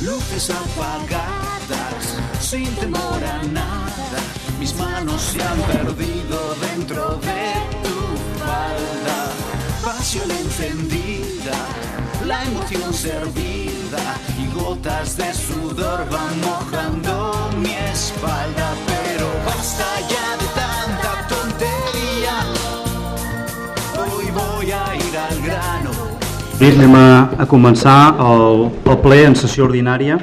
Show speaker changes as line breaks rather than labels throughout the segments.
luces apagadas, sin temor a nada. Mis manos se han perdido dentro de tu falda. Pasión encendida, la emoción servida y gotas de sudor van mojando mi espalda. Pero basta ya de tanta tontería, hoy voy a ir al grano.
Bé, anem a començar el ple en sessió ordinària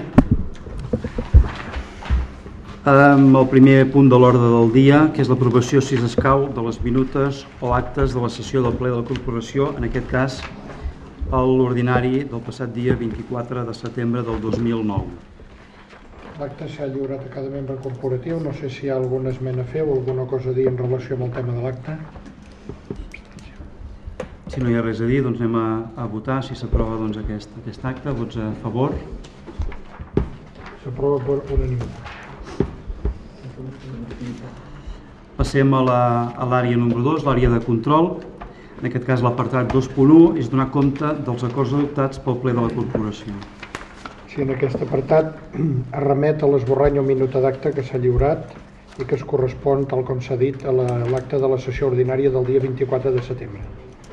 amb el primer punt de l'ordre del dia, que és l'aprovació, si s'escau, de les minutes o actes de la sessió del ple de la Corporació, en aquest cas l'ordinari del passat dia 24 de setembre del 2009.
L'acte s'ha lliurat a cada membre corporatiu. No sé si hi ha alguna esmena a fer o alguna cosa a dir en relació amb el tema de l'acte.
Si no hi ha res a dir, doncs anem a votar si s'aprova aquest acte. Vots a favor?
S'aprova per unanimitat.
Passem a l'àrea número 2, l'àrea de control. En aquest cas l'apartat 2.1 és donar compte dels acords adoptats pel ple de la Corporació.
Sí, en aquest apartat es remet a l'esborrany o minuta d'acte que s'ha lliurat i que es correspon, tal com s'ha dit, a l'acte de la sessió ordinària del dia 24 de setembre.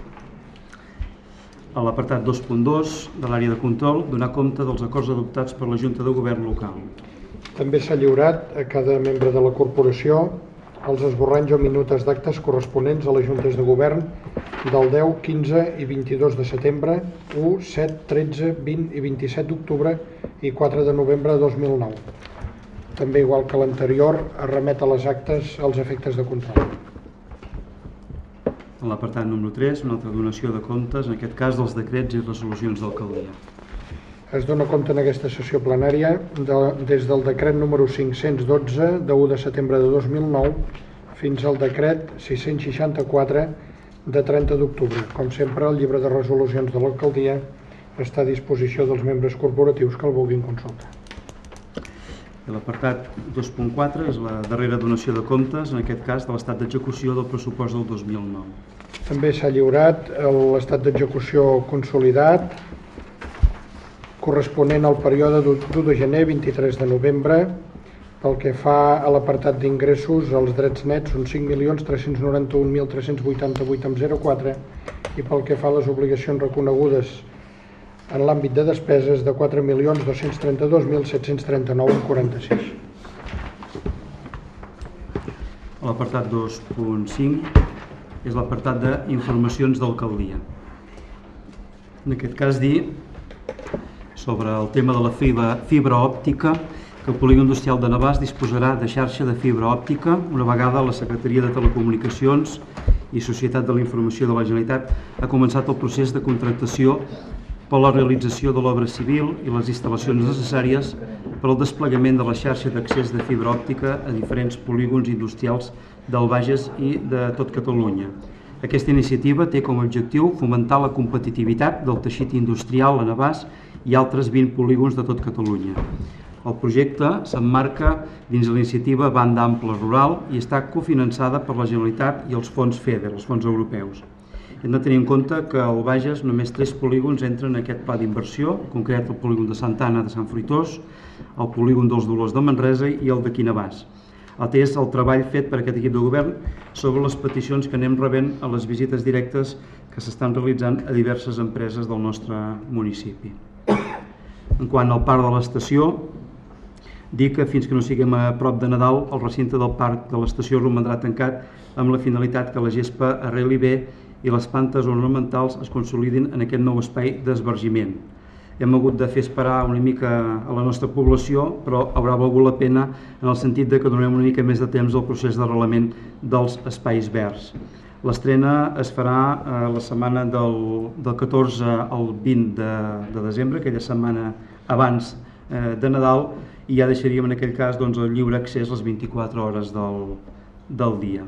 A l'apartat 2.2 de l'àrea de control, donar compte dels acords adoptats per la Junta de Govern local.
També s'ha lliurat a cada membre de la corporació els esborranys o minutes d'actes corresponents a les juntes de govern del 10, 15 i 22 de setembre, 1, 7, 13, 20 i 27 d'octubre i 4 de novembre de 2009. També, igual que l'anterior, es remet a les actes als efectes de control.
A l'apartat número 3, una altra donació de comptes, en aquest cas dels decrets i resolucions d'alcaldia.
Es dona compte en aquesta sessió plenària des del decret número 512 de 1 de setembre de 2009 fins al decret 664 de 30 d'octubre. Com sempre, el llibre de resolucions de l'alcaldia està a disposició dels membres corporatius que el vulguin consultar.
L'apartat 2.4 és la darrera donació de comptes, en aquest cas de l'estat d'execució del pressupost del 2009.
També s'ha lliurat l'estat d'execució consolidat corresponent al període d'1 de gener a 23 de novembre. Pel que fa a l'apartat d'ingressos, els drets nets són 5.391.388,04 i pel que fa a les obligacions reconegudes en l'àmbit de despeses de 4.232.739,46.
L'apartat 2.5 és l'apartat d'informacions d'alcaldia. En aquest cas dir sobre el tema de la fibra òptica, que el polígon industrial de Navàs disposarà de xarxa de fibra òptica una vegada la Secretaria de Telecomunicacions i Societat de la Informació de la Generalitat ha començat el procés de contractació per la realització de l'obra civil i les instal·lacions necessàries per al desplegament de la xarxa d'accés de fibra òptica a diferents polígons industrials del Bages i de tot Catalunya. Aquesta iniciativa té com a objectiu fomentar la competitivitat del teixit industrial a Navàs i altres 20 polígons de tot Catalunya. El projecte s'emmarca dins de la iniciativa Banda Ampla Rural i està cofinançada per la Generalitat i els fons FEDER, els fons europeus. Hem de tenir en compte que al Bages només 3 polígons entren en aquest pla d'inversió, en concret el polígon de Santa Anna de Sant Fruitós, el polígon dels Dolors de Manresa i el d'aquí Navàs. Atès el treball fet per aquest equip de govern sobre les peticions que anem rebent a les visites directes que s'estan realitzant a diverses empreses del nostre municipi. En quant al parc de l'estació, dir que fins que no siguem a prop de Nadal, el recinte del parc de l'estació romandrà tancat amb la finalitat que la gespa arreli bé i les plantes ornamentals es consolidin en aquest nou espai d'esbargiment. Hem hagut de fer esperar una mica a la nostra població, però haurà valgut la pena en el sentit que donem una mica més de temps al procés d'arrelament dels espais verds. L'estrena es farà la setmana del 14 al 20 de desembre, aquella setmana abans de Nadal, i ja deixaríem en aquell cas el lliure accés les 24 hores del dia.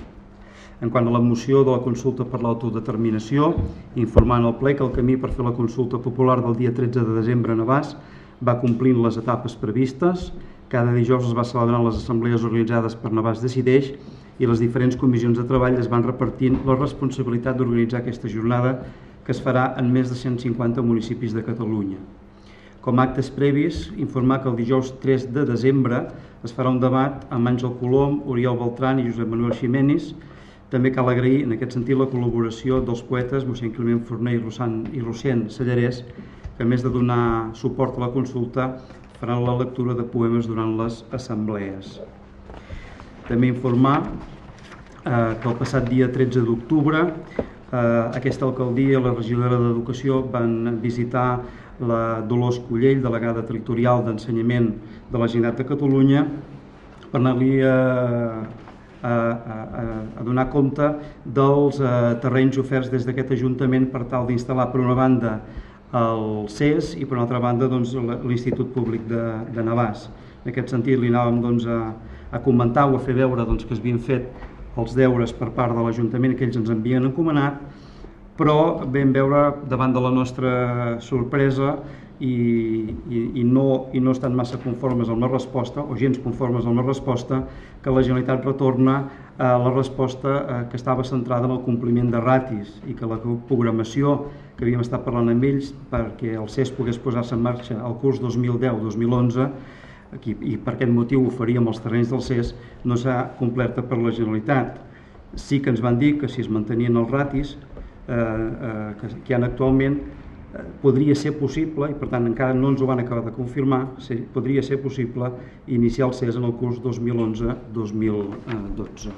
En quant a la moció de la consulta per l'autodeterminació, informant al ple que el camí per fer la consulta popular del dia 13 de desembre a Navàs va complint les etapes previstes. Cada dijous es va celebrar les assemblees organitzades per Navàs Decideix i les diferents comissions de treball es van repartint la responsabilitat d'organitzar aquesta jornada que es farà en més de 150 municipis de Catalunya. Com a actes previs, informar que el dijous 3 de desembre es farà un debat amb Àngel Colom, Oriol Beltran i Josep Manuel Ximenis. També cal agrair, en aquest sentit, la col·laboració dels poetes mossèn Climent Forner i Rossent Sallarès, que a més de donar suport a la consulta, faran la lectura de poemes durant les assemblees. També informar que el passat dia 13 d'octubre aquesta alcaldia i la regidora d'Educació van visitar la Dolors Collell, delegada territorial d'Ensenyament de la Generalitat de Catalunya, per anar-li a donar compte dels terrenys oferts des d'aquest Ajuntament per tal d'instal·lar, per una banda, el CES i, per una altra banda, l'Institut Públic de Navàs. En aquest sentit, li anàvem a comentar o a fer veure que es havien fet els deures per part de l'Ajuntament que ells ens havien encomanat, però vam veure, davant de la nostra sorpresa i no estan massa conformes amb la resposta, o gens conformes amb la resposta, que la Generalitat retorna a la resposta que estava centrada en el compliment de ratis i que la programació que havíem estat parlant amb ells perquè el CES pogués posar-se en marxa el curs 2010-2011 i per aquest motiu oferíem els terrenys del CES, no s'ha completa per la Generalitat. Sí que ens van dir que si es mantenien els ratis que hi ha actualment, podria ser possible, i per tant encara no ens ho van acabar de confirmar, podria ser possible iniciar el CES en el curs 2011-2012.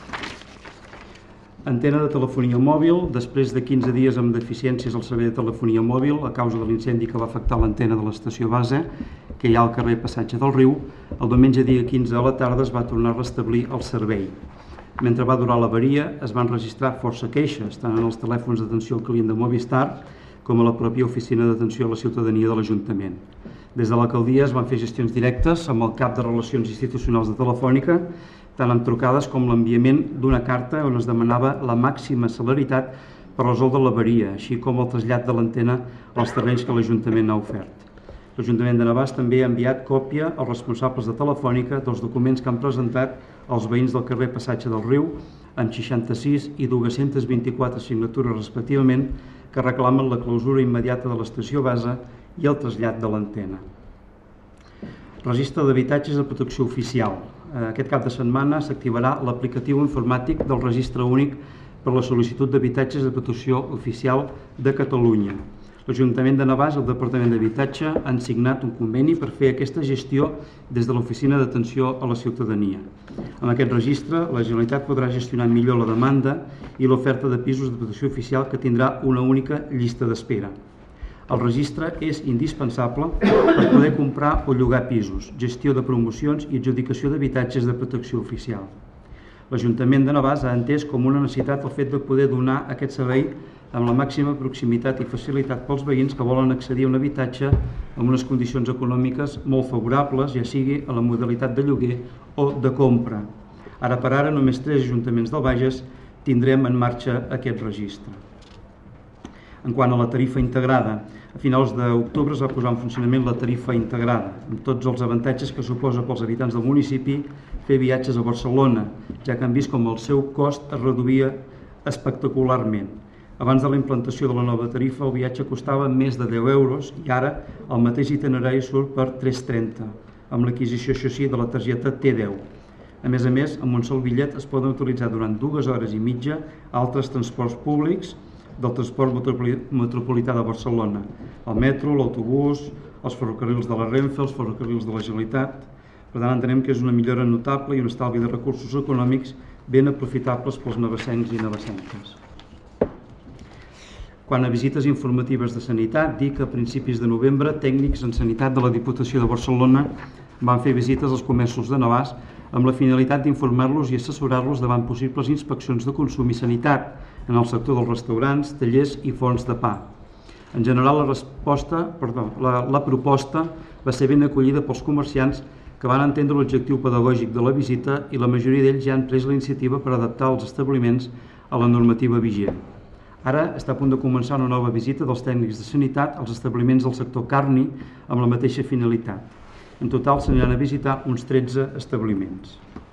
Antena de telefonia mòbil. Després de 15 dies amb deficiències al servei de telefonia mòbil a causa de l'incendi que va afectar l'antena de l'estació base, que hi ha al carrer Passatge del Riu, el diumenge dia 15 a la tarda es va tornar a restablir el servei. Mentre va durar l'avaria, es van registrar força queixes, tant en els telèfons d'atenció al client de Movistar com a la pròpia oficina d'atenció a la ciutadania de l'Ajuntament. Des de l'alcaldia es van fer gestions directes amb el cap de Relacions Institucionals de Telefònica, tant amb trucades com l'enviament d'una carta on es demanava la màxima celeritat per resoldre l'avaria, així com el trasllat de l'antena als terrenys que l'Ajuntament ha ofert. L'Ajuntament de Navàs també ha enviat còpia als responsables de Telefònica dels documents que han presentat els veïns del carrer Passatge del Riu, amb 66 i 224 signatures respectivament, que reclamen la clausura immediata de l'estació base i el trasllat de l'antena. Registre d'habitatges de protecció oficial. Aquest cap de setmana s'activarà l'aplicatiu informàtic del Registre Únic per la sol·licitud d'habitatges de protecció oficial de Catalunya. L'Ajuntament de Navàs i el Departament d'Habitatge han signat un conveni per fer aquesta gestió des de l'Oficina d'Atenció a la Ciutadania. Amb aquest registre, la Generalitat podrà gestionar millor la demanda i l'oferta de pisos de protecció oficial, que tindrà una única llista d'espera. El registre és indispensable per poder comprar o llogar pisos, gestió de promocions i adjudicació d'habitatges de protecció oficial. L'Ajuntament de Navàs ha entès com una necessitat el fet de poder donar aquest servei amb la màxima proximitat i facilitat pels veïns que volen accedir a un habitatge amb unes condicions econòmiques molt favorables, ja sigui a la modalitat de lloguer o de compra. Ara per ara, només 3 ajuntaments del Bages tindrem en marxa aquest registre. En quant a la tarifa integrada, a finals d'octubre es va posar en funcionament la tarifa integrada, amb tots els avantatges que suposa pels habitants del municipi fer viatges a Barcelona, ja que han vist com el seu cost es reduïa espectacularment. Abans de la implantació de la nova tarifa, el viatge costava més de 10 euros i ara el mateix itinerari surt per 3,30, amb l'adquisició, això sí, de la targeta T10. A més, amb un sol bitllet es poden utilitzar durant 2 hores i mitja altres transports públics del transport metropolità de Barcelona, el metro, l'autobús, els ferrocarrils de la Renfe, els ferrocarrils de la Generalitat. Per tant, entenem que és una millora notable i un estalvi de recursos econòmics ben aprofitables pels navassencs i navassenques. Quant a visites informatives de sanitat, dic que a principis de novembre tècnics en sanitat de la Diputació de Barcelona van fer visites als comerços de Navàs amb la finalitat d'informar-los i assessorar-los davant possibles inspeccions de consum i sanitat en el sector dels restaurants, tallers i forns de pa. En general, la proposta va ser ben acollida pels comerciants que van entendre l'objectiu pedagògic de la visita i la majoria d'ells ja han pres la iniciativa per adaptar els establiments a la normativa vigent. Ara està a punt de començar una nova visita dels tècnics de sanitat als establiments del sector carni amb la mateixa finalitat. En total s'aniran a visitar uns 13 establiments.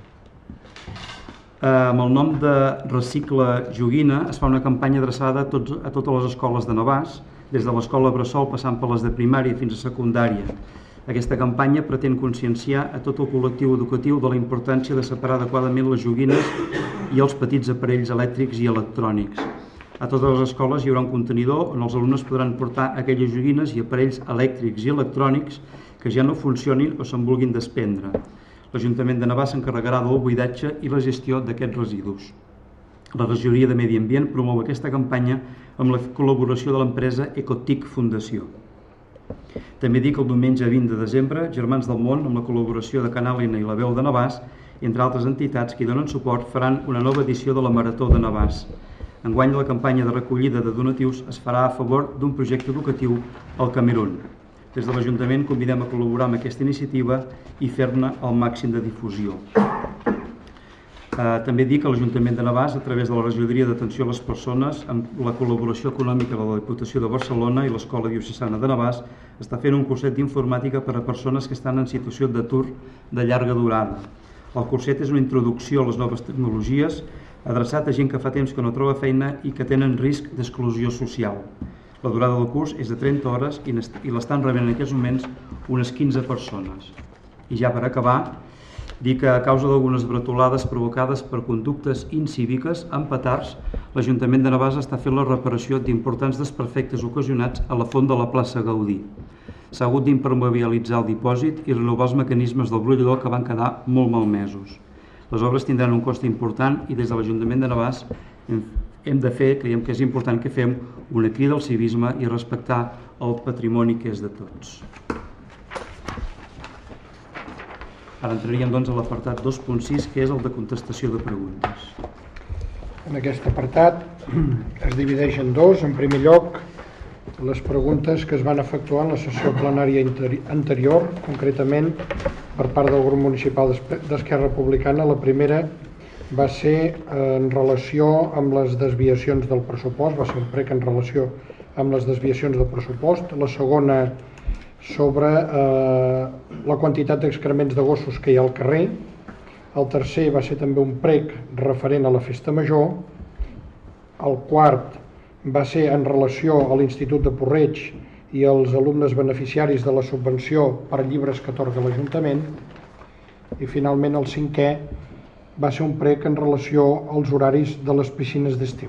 Amb el nom de Recicla Joguina es fa una campanya adreçada a totes les escoles de Navàs des de l'escola bressol passant per les de primària fins a secundària. Aquesta campanya pretén conscienciar a tot el col·lectiu educatiu de la importància de separar adequadament les joguines i els petits aparells elèctrics i electrònics. A totes les escoles hi haurà un contenidor on els alumnes podran portar aquelles joguines i aparells elèctrics i electrònics que ja no funcionin o se'n vulguin desprendre. L'Ajuntament de Navàs s'encarregarà del buidatge i la gestió d'aquests residus. La Regidoria de Medi Ambient promou aquesta campanya amb la col·laboració de l'empresa Ecotic Fundació. També dic que el diumenge 20 de desembre, Germans del Món, amb la col·laboració de Canàlina i la Veu de Navàs, entre altres entitats que hi donen suport, faran una nova edició de la Marató de Navàs. Enguany, la campanya de recollida de donatius es farà a favor d'un projecte educatiu al Camerun. Des de l'Ajuntament convidem a col·laborar amb aquesta iniciativa i fer-ne el màxim de difusió. També dic que l'Ajuntament de Navàs, a través de la Regidoria d'Atenció a les Persones, amb la col·laboració econòmica de la Diputació de Barcelona i l'Escola Diocesana de Navàs, està fent un curset d'informàtica per a persones que estan en situació d'atur de llarga durada. El curset és una introducció a les noves tecnologies, adreçat a gent que fa temps que no troba feina i que tenen risc d'exclusió social. La durada del curs és de 30 hores i l'estan rebent en aquests moments unes 15 persones. I ja per acabar, dir que a causa d'algunes bretolades provocades per conductes incíviques amb petards, l'Ajuntament de Navàs està fent la reparació d'importants desperfectes ocasionats a la font de la plaça Gaudí. S'ha hagut d'impermeabilitzar el dipòsit i renovar els mecanismes del brollador que van quedar molt malmesos. Les obres tindran un cost important i des de l'Ajuntament de Navàs hem de fer, creiem que és important que fem una crida al civisme i respectar el patrimoni que és de tots. Ara entraríem doncs a l'apartat 2.6, que és el de contestació de preguntes.
En aquest apartat es divideix en dos. En primer lloc, les preguntes que es van efectuar en la sessió plenària anterior, concretament per part del grup municipal d'Esquerra Republicana. La primera va ser en relació amb les desviacions del pressupost, va ser un prec en relació amb les desviacions del pressupost. La segona, sobre la quantitat d'excrements de gossos que hi ha al carrer. El tercer va ser també un prec referent a la festa major. El quart va ser en relació a l'Institut de Porreig i als alumnes beneficiaris de la subvenció per llibres que atorga l'Ajuntament. I finalment el cinquè va ser un prec en relació als horaris de les piscines d'estiu.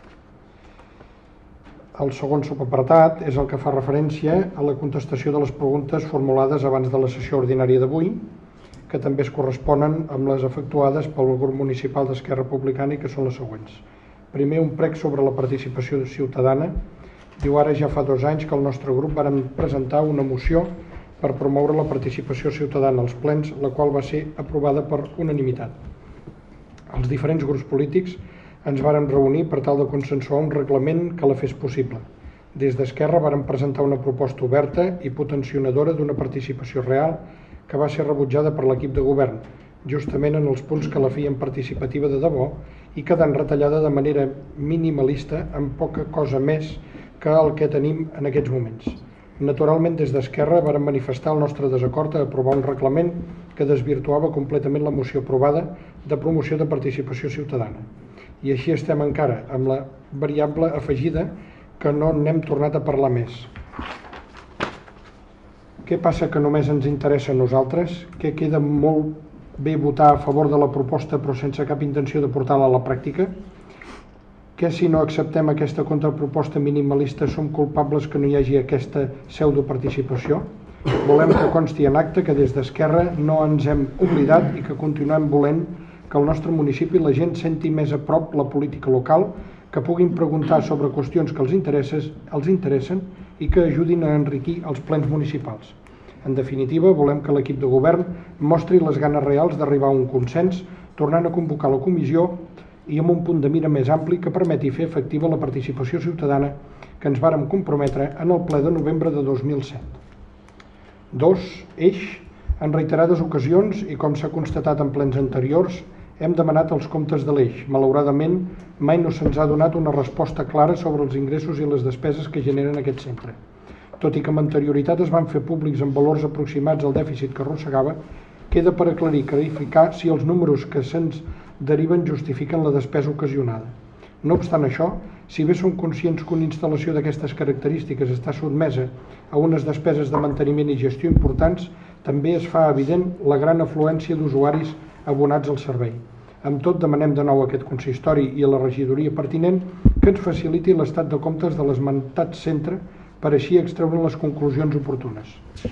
El segon subapartat és el que fa referència a la contestació de les preguntes formulades abans de la sessió ordinària d'avui, que també es corresponen amb les efectuades pel grup municipal d'Esquerra Republicana i que són les següents. Primer, un prec sobre la participació ciutadana. Diu, ara ja fa 2 anys que el nostre grup vàrem presentar una moció per promoure la participació ciutadana als plens, la qual va ser aprovada per unanimitat. Els diferents grups polítics ens vàrem reunir per tal de consensuar un reglament que la fes possible. Des d'Esquerra vàrem presentar una proposta oberta i potenciadora d'una participació real que va ser rebutjada per l'equip de govern, justament en els punts que la feien participativa de debò i quedant retallada de manera minimalista amb poca cosa més que el que tenim en aquests moments. Naturalment, des d'Esquerra vàrem manifestar el nostre desacord a aprovar un reglament que desvirtuava completament la moció aprovada de promoció de participació ciutadana. I així estem encara, amb la variable afegida que no n'hem tornat a parlar més. Què passa que només ens interessa a nosaltres? Que queda molt bé votar a favor de la proposta però sense cap intenció de portar-la a la pràctica? Que si no acceptem aquesta contraproposta minimalista som culpables que no hi hagi aquesta pseudoparticipació? Volem que consti en acte que des d'Esquerra no ens hem oblidat i que continuem volent que al nostre municipi la gent senti més a prop la política local, que puguin preguntar sobre qüestions que els interessen i que ajudin a enriquir els plens municipals. En definitiva, volem que l'equip de govern mostri les ganes reals d'arribar a un consens, tornant a convocar la comissió i amb un punt de mira més ampli que permeti fer efectiva la participació ciutadana que ens vàrem comprometre en el ple de novembre de 2007. 2. Eix, en reiterades ocasions i com s'ha constatat en plens anteriors, hem demanat els comptes de l'Eix. Malauradament, mai no se'ns ha donat una resposta clara sobre els ingressos i les despeses que generen aquest centre. Tot i que amb anterioritat es van fer públics amb valors aproximats al dèficit que arrossegava, queda per aclarir i clarificar si els números que se'ns deriven justifiquen la despesa ocasionada. No obstant això, si bé som conscients que una instal·lació d'aquestes característiques està sotmesa a unes despeses de manteniment i gestió importants, també es fa evident la gran afluència d'usuaris abonats al servei. Amb tot, demanem de nou a aquest consistori i a la regidoria pertinent que ens faciliti l'estat de comptes de l'esmentat centre per així extreure les conclusions oportunes.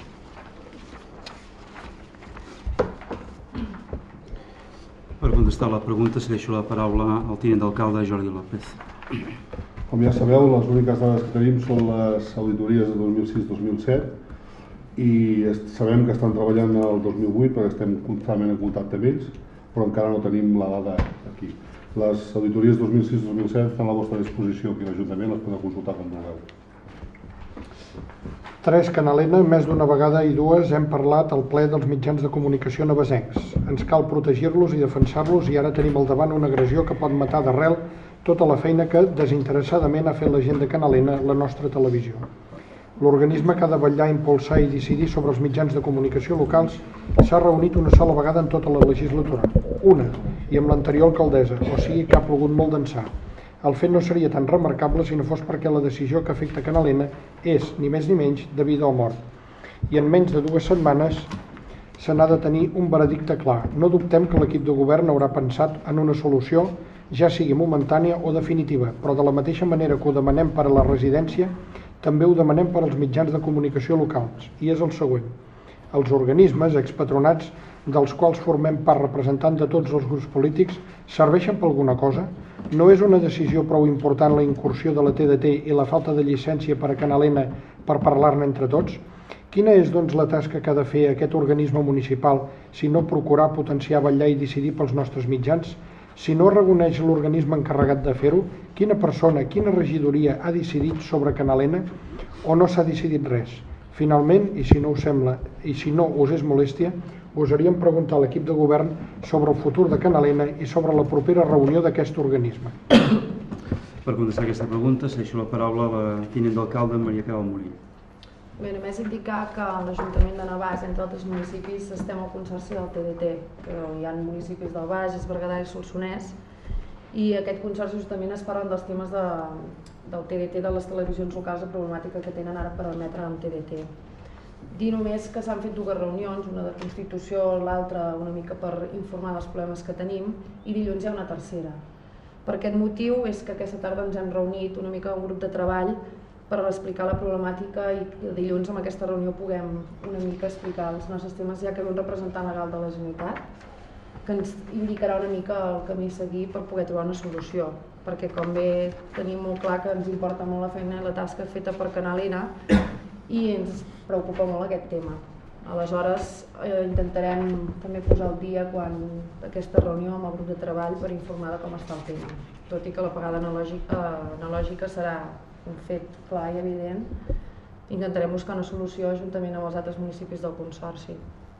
Per contestar la pregunta, cedeixo la paraula al tinent d'alcalde Jordi López.
Com ja sabeu, les úniques dades que tenim són les auditories de 2006-2007 i sabem que estan treballant el 2008 perquè estem constantment en contacte amb ells, però encara no tenim la dada aquí. Les auditories 2006-2007 estan a la vostra disposició aquí a l'Ajuntament, les podeu consultar com vulgueu.
3. Canalena, més d'una vegada i dues hem parlat al ple dels mitjans de comunicació navesencs. Ens cal protegir-los i defensar-los i ara tenim al davant una agressió que pot matar d'arrel tota la feina que desinteressadament ha fet la gent de Canalena, la nostra televisió. L'organisme que ha de vetllar, impulsar i decidir sobre els mitjans de comunicació locals s'ha reunit una sola vegada en tota la legislatura, una, i amb l'anterior alcaldessa, o sigui que ha plogut molt d'ençà. El fet no seria tan remarcable si no fos perquè la decisió que afecta Canalena és, ni més ni menys, de vida o mort. I en menys de 2 setmanes se n'ha de tenir un veredicte clar. No dubtem que l'equip de govern haurà pensat en una solució, ja sigui momentània o definitiva, però de la mateixa manera que ho demanem per a la residència, també ho demanem per als mitjans de comunicació locals, i és el següent. Els organismes expatronats, dels quals formem part representant de tots els grups polítics, serveixen per alguna cosa? No és una decisió prou important la incursió de la TDT i la falta de llicència per a Canalena per parlar-ne entre tots? Quina és, doncs, la tasca que ha de fer aquest organisme municipal si no procurar potenciar, vetllar i decidir pels nostres mitjans? Si no reconeix l'organisme encarregat de fer-ho, quina persona, quina regidoria ha decidit sobre Canalena o no s'ha decidit res? Finalment, i si no us sembla, i si no us és molèstia, gosaríem preguntar a l'equip de govern sobre el futur de Canalena i sobre la propera reunió d'aquest organisme.
Per contestar aquesta pregunta, cedeixo la paraula a la tinent d'alcalde Maria Carol Morill.
Bé, només indicar que l'Ajuntament de Navàs, entre altres municipis, estem al consorci del TDT, que hi ha municipis del Bages, Berguedà i Solsonès, i aquest consorci justament es parlen dels temes del TDT, de les televisions locals, la problemàtica que tenen ara per emetre amb TDT. Dir només que s'han fet 2 reunions, una de Constitució, l'altra una mica per informar dels problemes que tenim, i dilluns hi ha una tercera. Per aquest motiu és que aquesta tarda ens hem reunit una mica un grup de treball per explicar la problemàtica i dilluns amb aquesta reunió puguem una mica explicar els nostres temes, ja que ve un representant legal de la Generalitat que ens indicarà una mica el camí a seguir per poder trobar una solució, perquè com bé tenim molt clar que ens importa molt la feina i la tasca feta per Canalena i ens preocupa molt aquest tema. Aleshores intentarem també posar al dia aquesta reunió amb el grup de treball per informar de com està el tema, tot i que l'apagada analògica serà un fet clar i evident. Intentarem buscar una solució juntament amb els altres municipis del Consorci.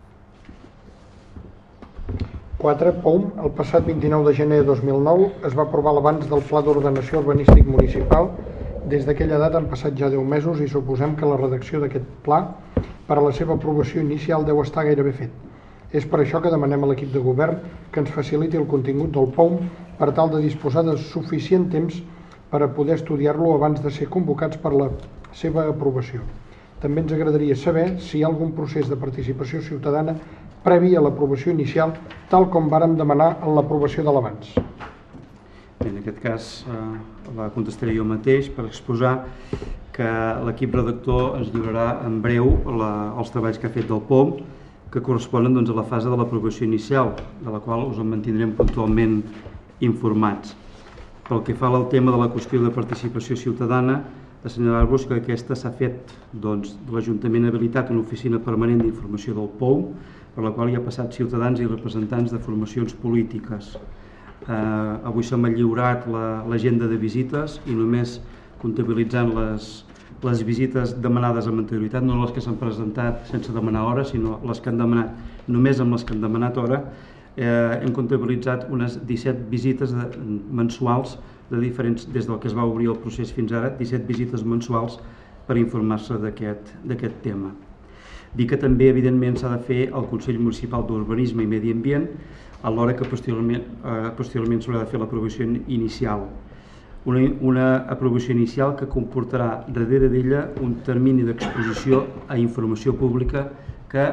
4. POUM, el passat 29 de gener de 2009 es va aprovar l'abans del Pla d'Ordenació Urbanístic Municipal. Des d'aquella data han passat ja 10 mesos i suposem que la redacció d'aquest pla per a la seva aprovació inicial deu estar gairebé fet. És per això que demanem a l'equip de govern que ens faciliti el contingut del POUM per tal de disposar de suficient temps per a poder estudiar-lo abans de ser convocats per la seva aprovació. També ens agradaria saber si hi ha algun procés de participació ciutadana previ a l'aprovació inicial, tal com vàrem demanar en l'aprovació de l'abans.
En aquest cas la contestaré jo mateix per exposar que l'equip redactor ens lliurarà en breu els treballs que ha fet del POUM, que corresponen a la fase de l'aprovació inicial, de la qual us en mantindrem puntualment informats. Pel que fa al tema de la qüestió de participació ciutadana, assenyalar-vos que aquesta s'ha fet de l'Ajuntament habilitat una oficina permanent d'informació del POUM, per la qual hi ha passat ciutadans i representants de formacions polítiques. Avui se m'ha lliurat l'agenda de visites i només comptabilitzant les visites demanades amb anterioritat, no les que s'han presentat sense demanar hora, sinó les que han demanat, només amb les que han demanat hora, hem comptabilitzat unes 17 visites mensuals de diferents, des del que es va obrir el procés fins ara, 17 visites mensuals per informar-se d'aquest tema. Dir que també, evidentment, s'ha de fer el Consell Municipal d'Urbanisme i Medi Ambient, alhora que posteriorment s'haurà de fer l'aprovació inicial. una aprovació inicial que comportarà darrere d'ella un termini d'exposició a informació pública que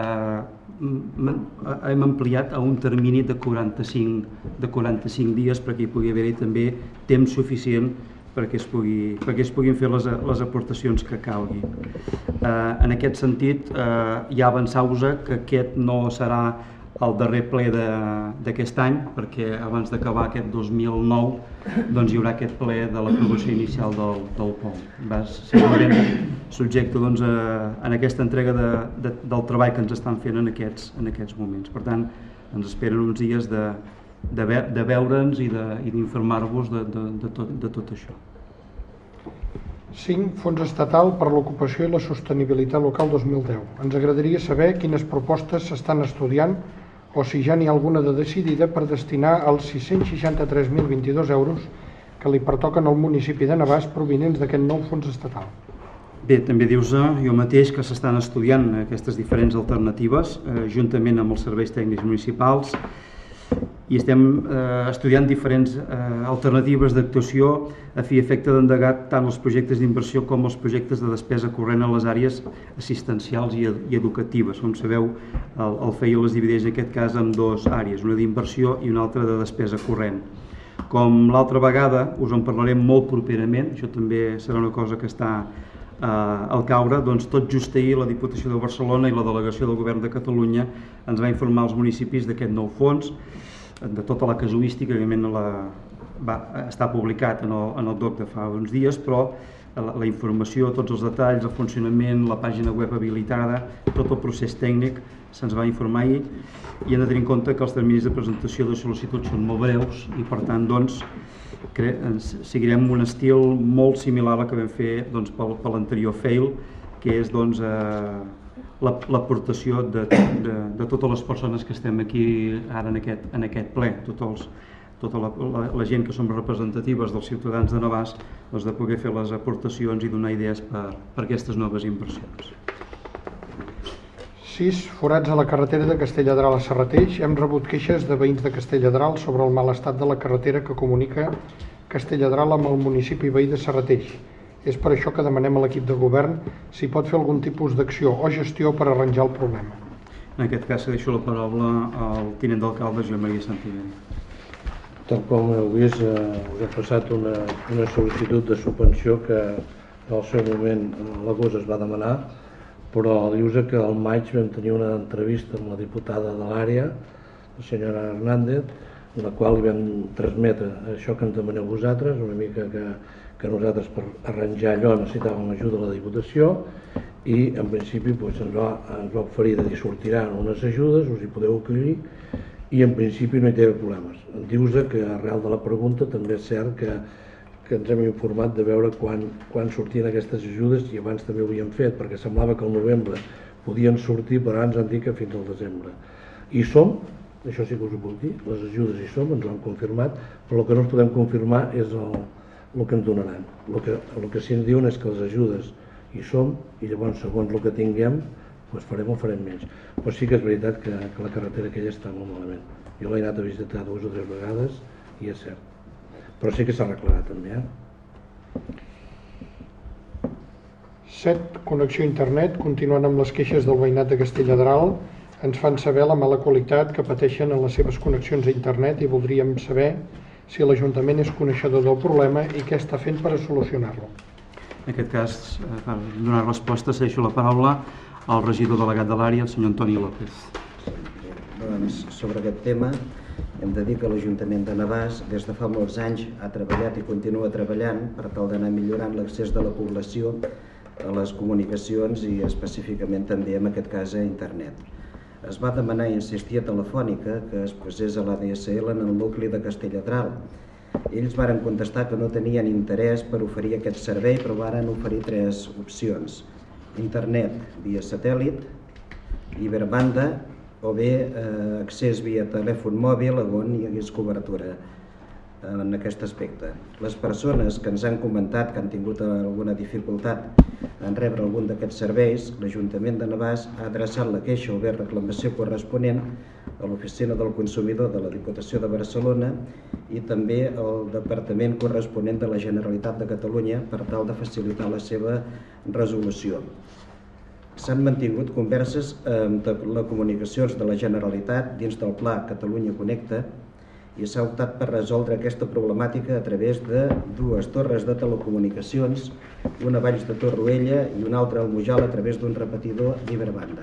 hem ampliat a un termini de 45 dies perquè hi pugui haver-hi també temps suficient perquè es puguin fer les aportacions que calgui. En aquest sentit, ja avançar-vos que aquest no serà el darrer ple d'aquest any, perquè abans d'acabar aquest 2009 doncs hi haurà aquest ple de l'aprovació inicial del POM. Va segurament subjecte en aquesta entrega del treball que ens estan fent en aquests moments. Per tant, ens esperen uns dies de veure'ns i d'informar-vos de tot això.
5. Fons estatal per l'ocupació i la sostenibilitat local 2010. Ens agradaria saber quines propostes s'estan estudiant o si ja n'hi ha alguna de decidida per destinar els 663.022 euros que li pertoquen al municipi de Navàs provinents d'aquest nou fons estatal.
Bé, també dius jo mateix que s'estan estudiant aquestes diferents alternatives juntament amb els serveis tècnics municipals i estem estudiant diferents alternatives d'actuació a fi i efecte d'endegar tant els projectes d'inversió com els projectes de despesa corrent a les àrees assistencials i educatives. Com sabeu, el FEI les divideix en aquest cas en dues àrees, una d'inversió i una altra de despesa corrent. Com l'altra vegada us en parlarem molt properament, això també serà una cosa que està al caure, doncs tot just ahir la Diputació de Barcelona i la Delegació del Govern de Catalunya ens va informar als municipis d'aquest nou fons, de tota la casuística, evidentment està publicat en el DOC de fa uns dies, però la informació, tots els detalls, el funcionament, la pàgina web habilitada, tot el procés tècnic se'ns va informar ahir i hem de tenir en compte que els terminis de presentació de sol·licitud són molt breus i per tant doncs seguirem un estil molt similar al que vam fer per l'anterior FEIL, que és doncs l'aportació de totes les persones que estem aquí ara en aquest ple, tota la gent que som representatives dels ciutadans de Navàs, de poder fer les aportacions i donar idees per aquestes noves inversions.
6. Forats a la carretera de Castelladral a Serrateix. Hem rebut queixes de veïns de Castelladral sobre el mal estat de la carretera que comunica Castelladral amb el municipi veí de Serrateix. És per això que demanem a l'equip de govern si pot fer algun tipus d'acció o gestió per arranjar el problema.
En aquest cas deixo la paraula al tinent d'alcalde Joan Maria Santillán.
Tal com heu vist, us he passat una sol·licitud de subvenció que al seu moment a l'agost es va demanar, però dius que al maig vam tenir una entrevista amb la diputada de l'àrea, la senyora Hernández, en la qual li vam transmetre això que ens demaneu vosaltres, una mica que nosaltres per arranjar allò necessitàvem ajuda de la Diputació i en principi ens va oferir de dir sortiran unes ajudes, us hi podeu acollir i en principi no hi té problemes. Dius que arrel de la pregunta també és cert que ens hem informat de veure quan sortien aquestes ajudes i abans també ho havíem fet perquè semblava que al novembre podien sortir però ara ens han dit que fins al desembre. I som, això sí que us ho puc dir, les ajudes hi som, ens ho han confirmat, però el que no ens podem confirmar és el que ens donaran. El que sí ens diuen és que les ajudes hi som i llavors segons el que tinguem farem o farem menys. Però sí que és veritat que la carretera aquella està molt malament. Jo l'he anat a visitar 2 o 3 vegades i és cert. Però sí que s'ha arreglat també.
7. Connexió a internet. Continuant amb les queixes del veïnat de Castelladral, ens fan saber la mala qualitat que pateixen en les seves connexions a internet i voldríem saber si l'Ajuntament és coneixedor del problema i què està fent per a solucionar-lo.
En aquest cas, per donar resposta, cedeixo la paraula al regidor delegat de l'àrea, el senyor Antoni López.
Doncs, sobre aquest tema, hem de dir que l'Ajuntament de Navàs des de fa molts anys ha treballat i continua treballant per tal d'anar millorant l'accés de la població a les comunicacions i específicament també en aquest cas a internet. Es va demanar i insistir a Telefònica que es posés a l'ADSL en el nucli de Castelladral. Ells varen contestar que no tenien interès per oferir aquest servei, però varen oferir 3 opcions. Internet via satèl·lit, Iberbanda o bé accés via telèfon mòbil on hi hagués cobertura en aquest aspecte. Les persones que ens han comentat que han tingut alguna dificultat en rebre algun d'aquests serveis, l'Ajuntament de Navàs ha adreçat la queixa o bé reclamació corresponent a l'Oficina del Consumidor de la Diputació de Barcelona i també al Departament corresponent de la Generalitat de Catalunya per tal de facilitar la seva resolució. S'han mantingut converses amb telecomunicacions de la Generalitat dins del Pla Catalunya Connecta i s'ha optat per resoldre aquesta problemàtica a través de dues torres de telecomunicacions, una a Valls de Torroella i una altra al Mujal a través d'un repetidor d'Iberbanda.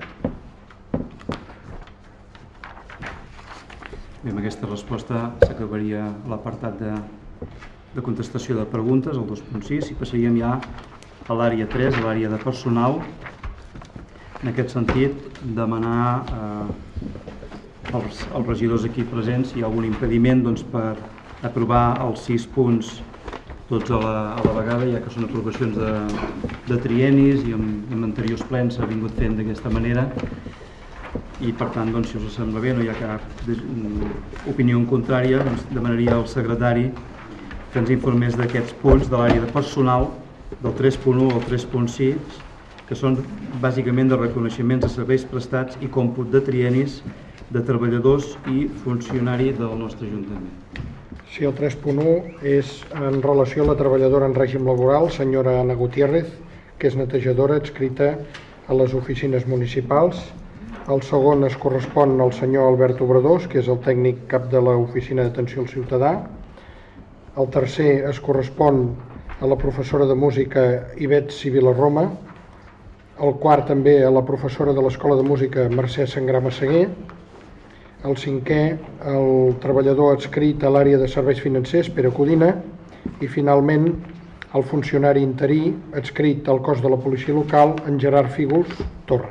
Bé, amb aquesta resposta s'acabaria l'apartat de contestació de preguntes, el 2.6, i passaríem ja a l'àrea 3, a l'àrea de personal. En aquest sentit, demanar als regidors aquí presents si hi ha algun impediment per aprovar els 6 punts tots a la vegada, ja que són aprovacions de triennis i en anteriors plens s'ha vingut fent d'aquesta manera. I per tant, si us sembla bé, no hi ha cap opinió en contrària, demanaria al secretari que ens informés d'aquests punts de l'àrea de personal, del 3.1 al 3.6, que són bàsicament de reconeixements de serveis prestats i còmput de triennis de treballadors i funcionaris del nostre Ajuntament.
Sí, el 3.1 és en relació a la treballadora en règim laboral, senyora Ana Gutiérrez, que és netejadora adscrita a les oficines municipals. El segon es correspon al senyor Albert Obradors, que és el tècnic cap de l'Oficina d'Atenció al Ciutadà. El tercer es correspon a la professora de música Ivet Sibilarroma. El quart també a la professora de l'Escola de Música Mercè Sangrà Massaguer. El cinquè, el treballador adscrit a l'àrea de serveis financers, Pere Codina. I finalment, el funcionari interí adscrit al cos de la policia local, en Gerard Fígols Torra.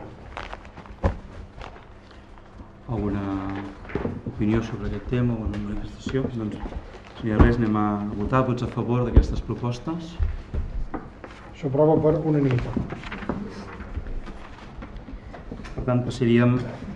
Alguna opinió sobre aquest tema o alguna manifestació? Doncs, si hi ha res, anem a votar. Vots a favor d'aquestes propostes?
S'aprova per unanimitat.
Per tant, passaríem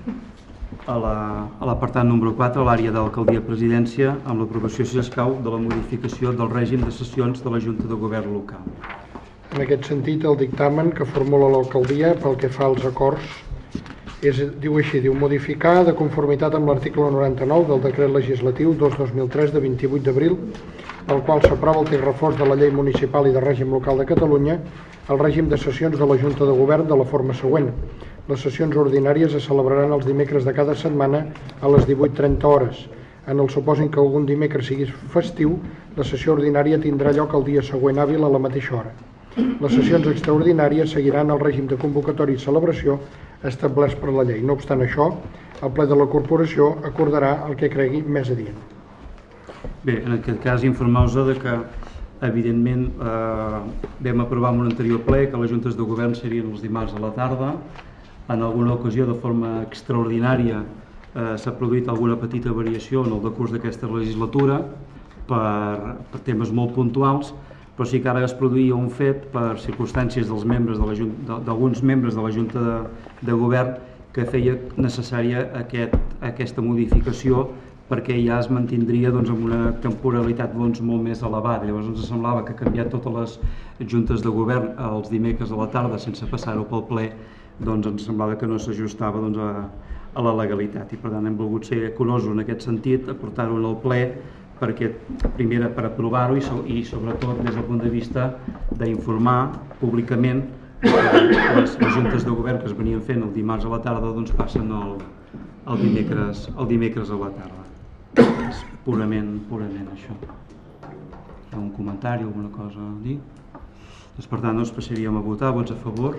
a l'apartat número 4, a l'àrea d'alcaldia-presidència, amb l'aprovació, si escau, de la modificació del règim de sessions de la Junta de Govern local.
En aquest sentit, el dictamen que formula l'alcaldia pel que fa als acords diu així, modificar de conformitat amb l'article 99 del decret legislatiu 2/2003 de 28 d'abril, pel qual s'aprova el text reforç de la llei municipal i de règim local de Catalunya, el règim de sessions de la Junta de Govern de la forma següent. Les sessions ordinàries es celebraran els dimecres de cada setmana a les 18:30 hores. En el supòsit que algun dimecres sigui festiu, la sessió ordinària tindrà lloc el dia següent hàbil a la mateixa hora. Les sessions extraordinàries seguiran el règim de convocatòria i celebració establerts per la llei. No obstant això, el ple de la corporació acordarà el que cregui més adient.
Bé, en aquest cas informar-vos que evidentment vam aprovar en un anterior ple que les juntes de govern serien els dimarts a la tarda. En alguna ocasió, de forma extraordinària, s'ha produït alguna petita variació en el decurs d'aquesta legislatura per temes molt puntuals, però sí que ara es produïa un fet per circumstàncies d'alguns membres de la Junta de Govern que feia necessària aquesta modificació perquè ja es mantindria amb una temporalitat molt més elevada. Llavors ens semblava que canviar totes les juntes de govern els dimecres a la tarda sense passar-ho pel ple ens semblava que no s'ajustava a la legalitat i per tant hem volgut ser curosos en aquest sentit, aportar-ho al ple perquè primer per aprovar-ho i sobretot des del punt de vista d'informar públicament que les juntes de govern que es venien fent el dimarts a la tarda passen el dimecres a la tarda. És purament això. Hi ha un comentari, alguna cosa a dir? Per tant, passaríem a votar. Vots a favor?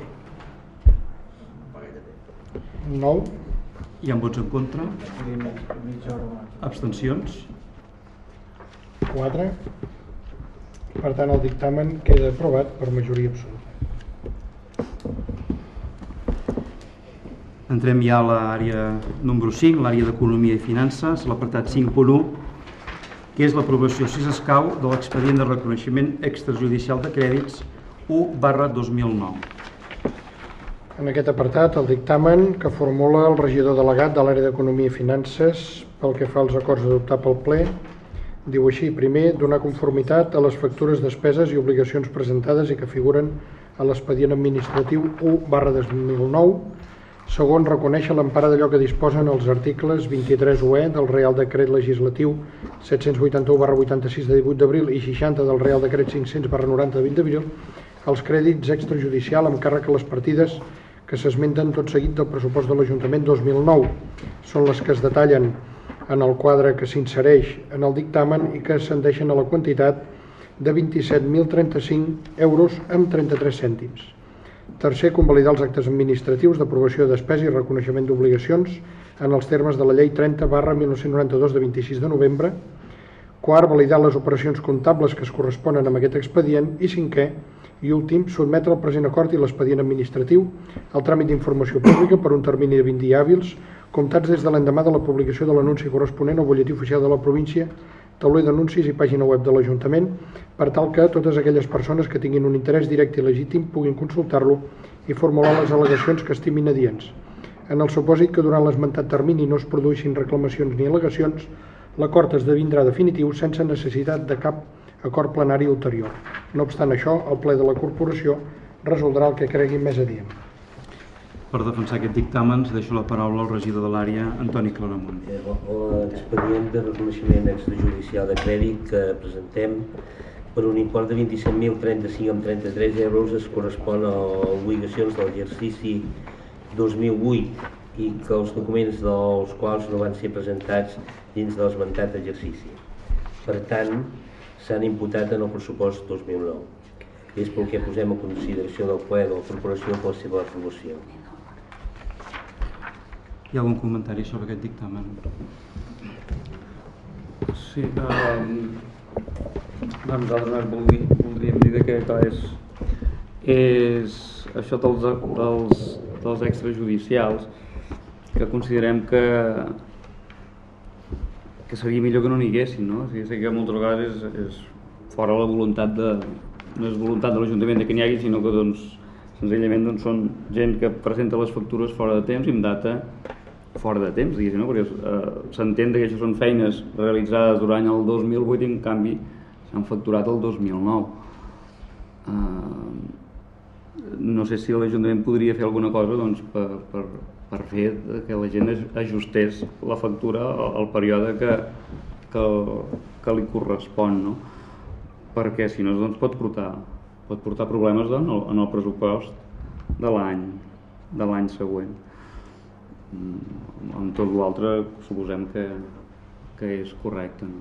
9.
Hi ha vots en contra? Abstencions?
4. Per tant, el dictamen queda aprovat per majoria absoluta.
Entrem ja a l'àrea número 5, l'àrea d'Economia i Finances, l'apartat 5.1, que és l'aprovació, si s'escau, de l'expedient de reconeixement extrajudicial de crèdits 1/2009.
En aquest apartat, el dictamen que formula el regidor delegat de l'àrea d'Economia i Finances pel que fa als acords a adoptar pel ple, diu així: primer, donar conformitat a les factures, despeses i obligacions presentades i que figuren a l'expedient administratiu 1/2009, Segon, reconèixer l'empara d'allò que disposen els articles 23UE del Reial Decret Legislatiu 781/86 de 18 d'abril i 60 del Reial Decret 500/90 de 20 d'abril els crèdits extrajudicial amb càrrec a les partides que s'esmenten tot seguit del pressupost de l'Ajuntament 2009. Són les que es detallen en el quadre que s'insereix en el dictamen i que ascendeixen a la quantitat de 27.035 euros amb 33 cèntims. Tercer, convalidar els actes administratius d'aprovació de despesa i reconeixement d'obligacions en els termes de la Llei 30/1992 de 26 de novembre. Quart, validar les operacions comptables que es corresponen amb aquest expedient. I cinquè i últim, sotmetre el present acord i l'expedient administratiu al tràmit d'informació pública per un termini de 20 dies hàbils, comptats des de l'endemà de la publicació de l'anunci corresponent al butlletí oficial de la província, tauler d'anuncis i pàgina web de l'Ajuntament, per tal que totes aquelles persones que tinguin un interès directe i legítim puguin consultar-lo i formular les al·legacions que estimin adients. En el supòsit que durant l'esmentat termini no es produeixin reclamacions ni al·legacions, l'acord esdevindrà definitiu sense necessitat de cap acord plenari ulterior. No obstant això, el ple de la Corporació resoldrà el que cregui més adient.
Per defensar aquest dictamen, deixo la paraula al regidor de l'àrea, Antoni Claramunt.
L'expedient de reconeixement extrajudicial de crèdit que presentem per un import de 27.035,33 euros es correspon a obligacions de l'exercici 2008 i que els documents dels quals no van ser presentats dins de l'esmentat exercici. Per tant, s'han imputat en el pressupost 2009. És pel que posem a consideració del ple de la Corporació per la seva aprovació.
Hi ha algun comentari sobre aquest dictamen?
Sí, nosaltres voldríem dir que és això dels extrajudicials, que considerem que seria millor que no n'hi haguessin, no? O sigui, sé que moltes vegades és fora la voluntat no és voluntat de l'Ajuntament que n'hi hagi, sinó que senzillament són gent que presenta les factures fora de temps i amb data fora de temps, diguéssim, no? Perquè s'entén que això són feines realitzades durant el 2008 i en canvi s'han facturat el 2009. No sé si l'Ajuntament podria fer alguna cosa per fer que la gent ajustés la factura al període que li correspon, no? Perquè si no pot portar problemes en el pressupost de l'any següent. En tot l'altre suposem que és correcte, no?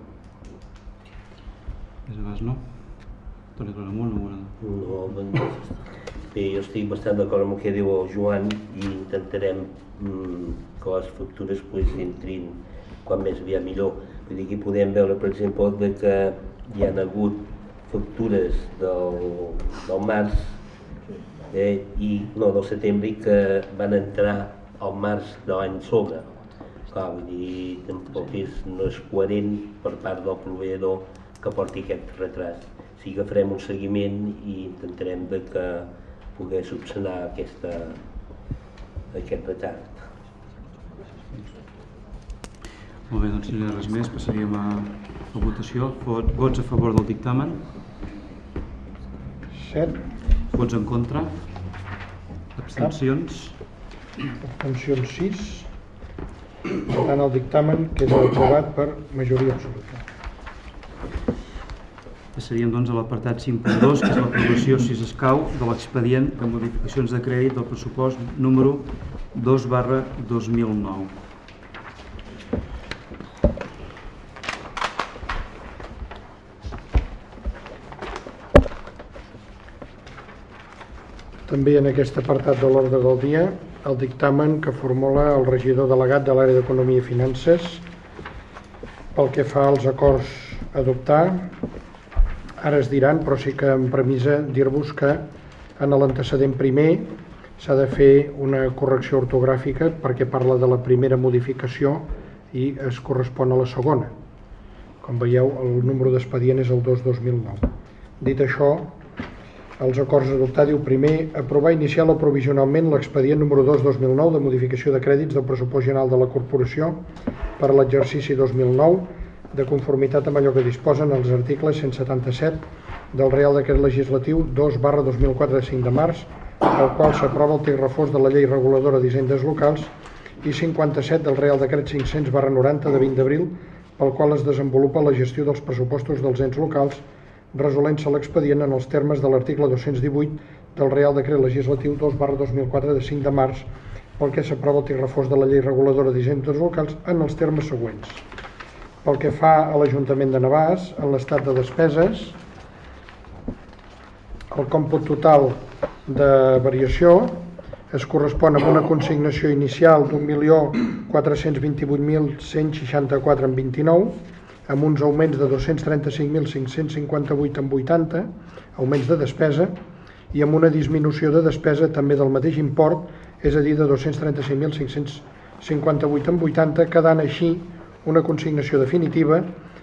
No? Toni Claramunt,
no? Bé, jo estic bastant d'acord amb el que diu el Joan i intentarem que les factures entrin quan més aviat millor. Vull dir, aquí podem veure, per exemple, que hi ha hagut factures del març del setembre que van entrar al març de l'any sobre. Clar, vull dir, tampoc no és coherent per part del proveïdor que porti aquest retras. O sigui que farem un seguiment i intentarem que poder subsanar aquest retard.
Molt bé, doncs si no hi ha res més, passaríem a la votació. Vots a favor del dictamen?
7.
Vots en contra? Abstencions?
Abstencions 6. Per tant, el dictamen queda aprovat per majoria absoluta.
Passaríem doncs a l'apartat 5.2, que és l'aprovació, si s'escau, de l'expedient de modificacions de crèdit del pressupost número 2/2009.
També en aquest apartat de l'ordre del dia, el dictamen que formula el regidor delegat de l'àrea d'Economia i Finances pel que fa als acords a adoptar. Ara es diran, però sí que en premissa dir-vos que en l'antecedent primer s'ha de fer una correcció ortogràfica perquè parla de la primera modificació i es correspon a la segona. Com veieu, el número d'expedient és el 2/2009. Dit això, els acords a adoptar diu primer, aprovar inicial o provisionalment l'expedient número 2/2009 de modificació de crèdits del pressupost general de la Corporació per a l'exercici 2009 de conformitat amb allò que disposen els articles 177 del Reial Decret Legislatiu 2/2004 de 5 de març pel qual s'aprova el text refós de la Llei Reguladora d'Hisendes Locals, i 57 del Reial Decret 500/90 de 20 d'abril, pel qual es desenvolupa la gestió dels pressupostos dels ens locals, resolent-se l'expedient en els termes de l'article 218 del Reial Decret Legislatiu 2/2004 de 5 de març, pel que s'aprova el text refós de la Llei Reguladora d'Hisendes Locals en els termes següents. Pel que fa a l'Ajuntament de Navàs, en l'estat de despeses, el còmput total de variació es correspon amb una consignació inicial d'1.428.164,29, amb uns augments de 235.558,80, augments de despesa, i amb una disminució de despesa també del mateix import, és a dir, de 235.558,80, quedant així una consignació definitiva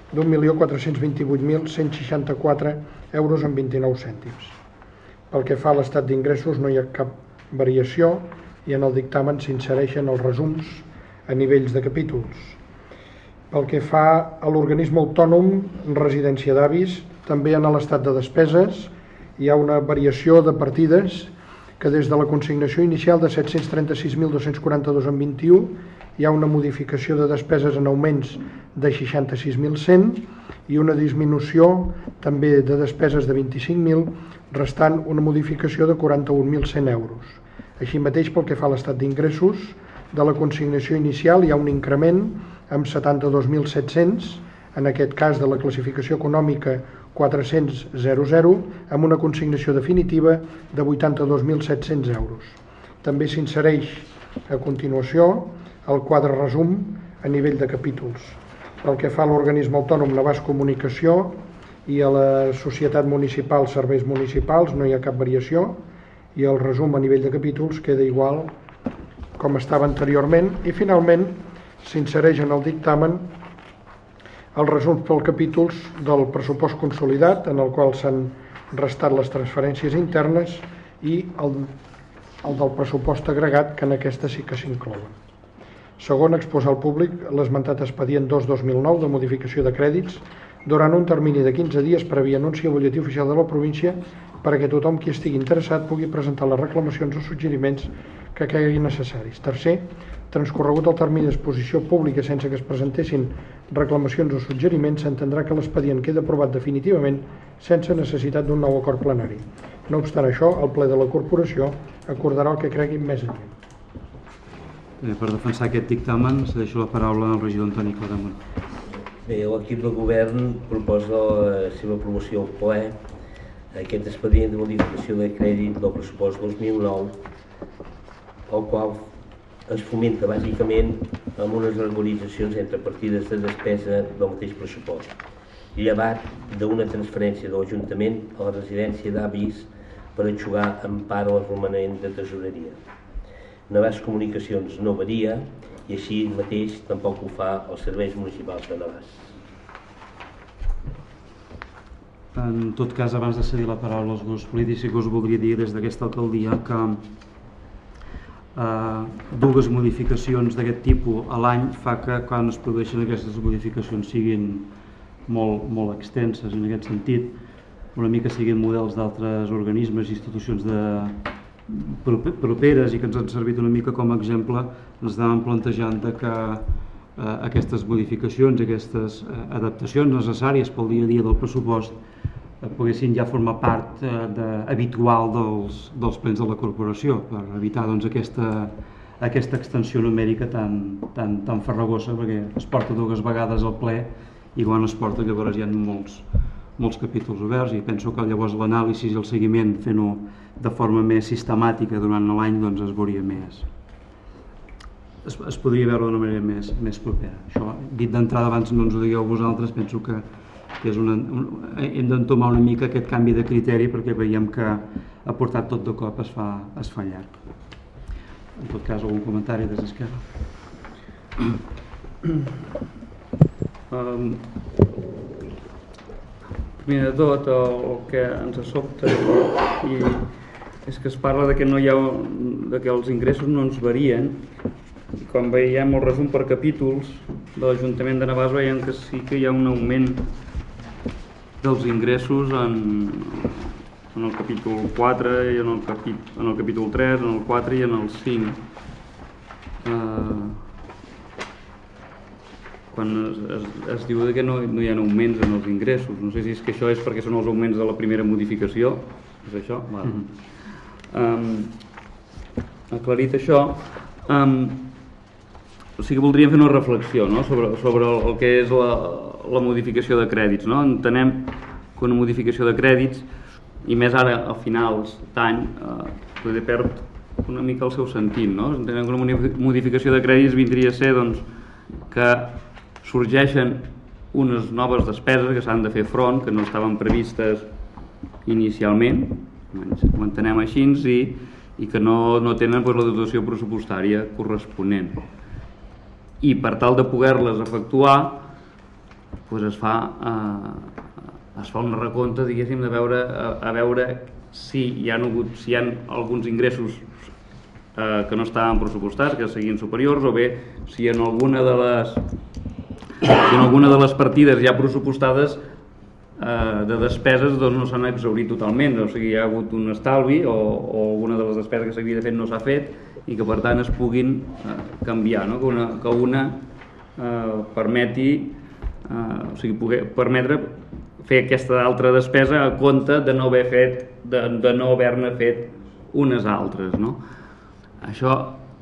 d'1.422.164,29 €. Pel que fa a l'estat d'ingressos no hi ha cap variació i en el dictamen s'insereixen els resums a nivells de capítols. Pel que fa a l'organisme autònom Residència d'Avis, també en l'estat de despeses hi ha una variació de partides que des de la consignació inicial de 736.242,21 hi ha una modificació de despeses en augments de 66.100 i una disminució també de despeses de 25.000, restant una modificació de 41.100 €. Així mateix, pel que fa a l'estat d'ingressos, de la consignació inicial hi ha un increment amb 72.700, en aquest cas de la classificació econòmica 400.00, amb una consignació definitiva de 82.700 €. També s'insereix a continuació el quadre resum a nivell de capítols. Pel que fa a l'organisme autònom Navàs Comunicació i a la Societat Municipal Serveis Municipals no hi ha cap variació i el resum a nivell de capítols queda igual com estava anteriorment, i finalment s'insereix en el dictamen els resums per capítols del pressupost consolidat, en el qual s'han restat les transferències internes, i el del pressupost agregat, que en aquesta sí que s'inclouen. Segon, exposar al públic l'esmentat expedient 2/2009 de modificació de crèdits durant un termini de 15 dies previ anunci al butlletí oficial de la província, perquè tothom qui estigui interessat pugui presentar les reclamacions o suggeriments que caiguin necessaris. Tercer, transcorregut el termini d'exposició pública sense que es presentessin reclamacions o suggeriments, s'entendrà que l'expedient queda aprovat definitivament sense necessitat d'un nou acord plenari. No obstant això, el ple de la corporació acordarà el que cregui més adient.
Per defensar aquest dictamen, cedeixo la paraula al regidor Antoni Claramunt.
Bé, l'equip de govern proposa la seva aprovació al ple aquest expedient de modificació de crèdit del pressupost 2009, el qual es fomenta bàsicament amb unes regularitzacions entre partides de despesa del mateix pressupost, llevat d'una transferència de l'Ajuntament a la residència d'Avis per aixugar en part el romanent de tesoreria. Navàs Comunicacions no varia i així mateix tampoc ho fa els serveis municipals de Navàs.
En tot cas, abans de cedir la paraula als grups polítics, sí que us voldria dir des d'aquesta alcaldia que dues modificacions d'aquest tipus a l'any fa que quan es produeixen aquestes modificacions siguin molt extenses en aquest sentit, una mica siguin models d'altres organismes i institucions properes i que ens han servit una mica com a exemple. Ens estàvem plantejant que aquestes modificacions, aquestes adaptacions necessàries pel dia a dia del pressupost poguessin ja formar part habitual dels plens de la corporació, per evitar doncs, aquesta extensió numèrica tan farragosa, perquè es porta dues vegades al ple i quan es porta llavors hi ha molts capítols oberts, i penso que llavors l'anàlisi i el seguiment, fent-ho de forma més sistemàtica durant l'any, doncs es veuria més, es podria veure d'una manera més propera. Això, dit d'entrada, abans no ens ho digueu vosaltres, penso que hem d'entomar una mica aquest canvi de criteri, perquè veiem que aportat tot de cop es fa llarg. En tot cas, algun comentari des d'Esquerra?
Primer de tot, el que ens sobta és que es parla de que els ingressos no ens varien. Quan veiem el resum per capítols de l'Ajuntament de Navàs, veiem que sí que hi ha un augment dels ingressos en el capítol 4 i en el capítol 3, en el 4 i en el 5. Quan es diu que no hi ha augments en els ingressos, no sé si és que això és perquè són els augments de la primera modificació, és això? Aclarit això, sí que voldríem fer una reflexió, no? sobre el que és la modificació de crèdits. No? Entenem que una modificació de crèdits, i més ara a finals d'any, perd una mica el seu sentit. No? Entenem que una modificació de crèdits vindria a ser doncs, que sorgeixen unes noves despeses que s'han de fer front, que no estaven previstes inicialment, ho entenem així, i que no tenen la dotació pressupostària corresponent. I per tal de poder-les efectuar, es fa un recompte, diguéssim, a veure si hi ha alguns ingressos que no estaven pressupostats, que siguin superiors, o bé si en alguna de les partides ja pressupostades de despeses no s'han exhaurit totalment, o sigui, hi ha hagut un estalvi o alguna de les despeses que s'havia de fer no s'ha fet i que per tant es puguin canviar, no? que una permeti permetre fer aquesta altra despesa a compte de no haver-ne fet unes altres. No? Això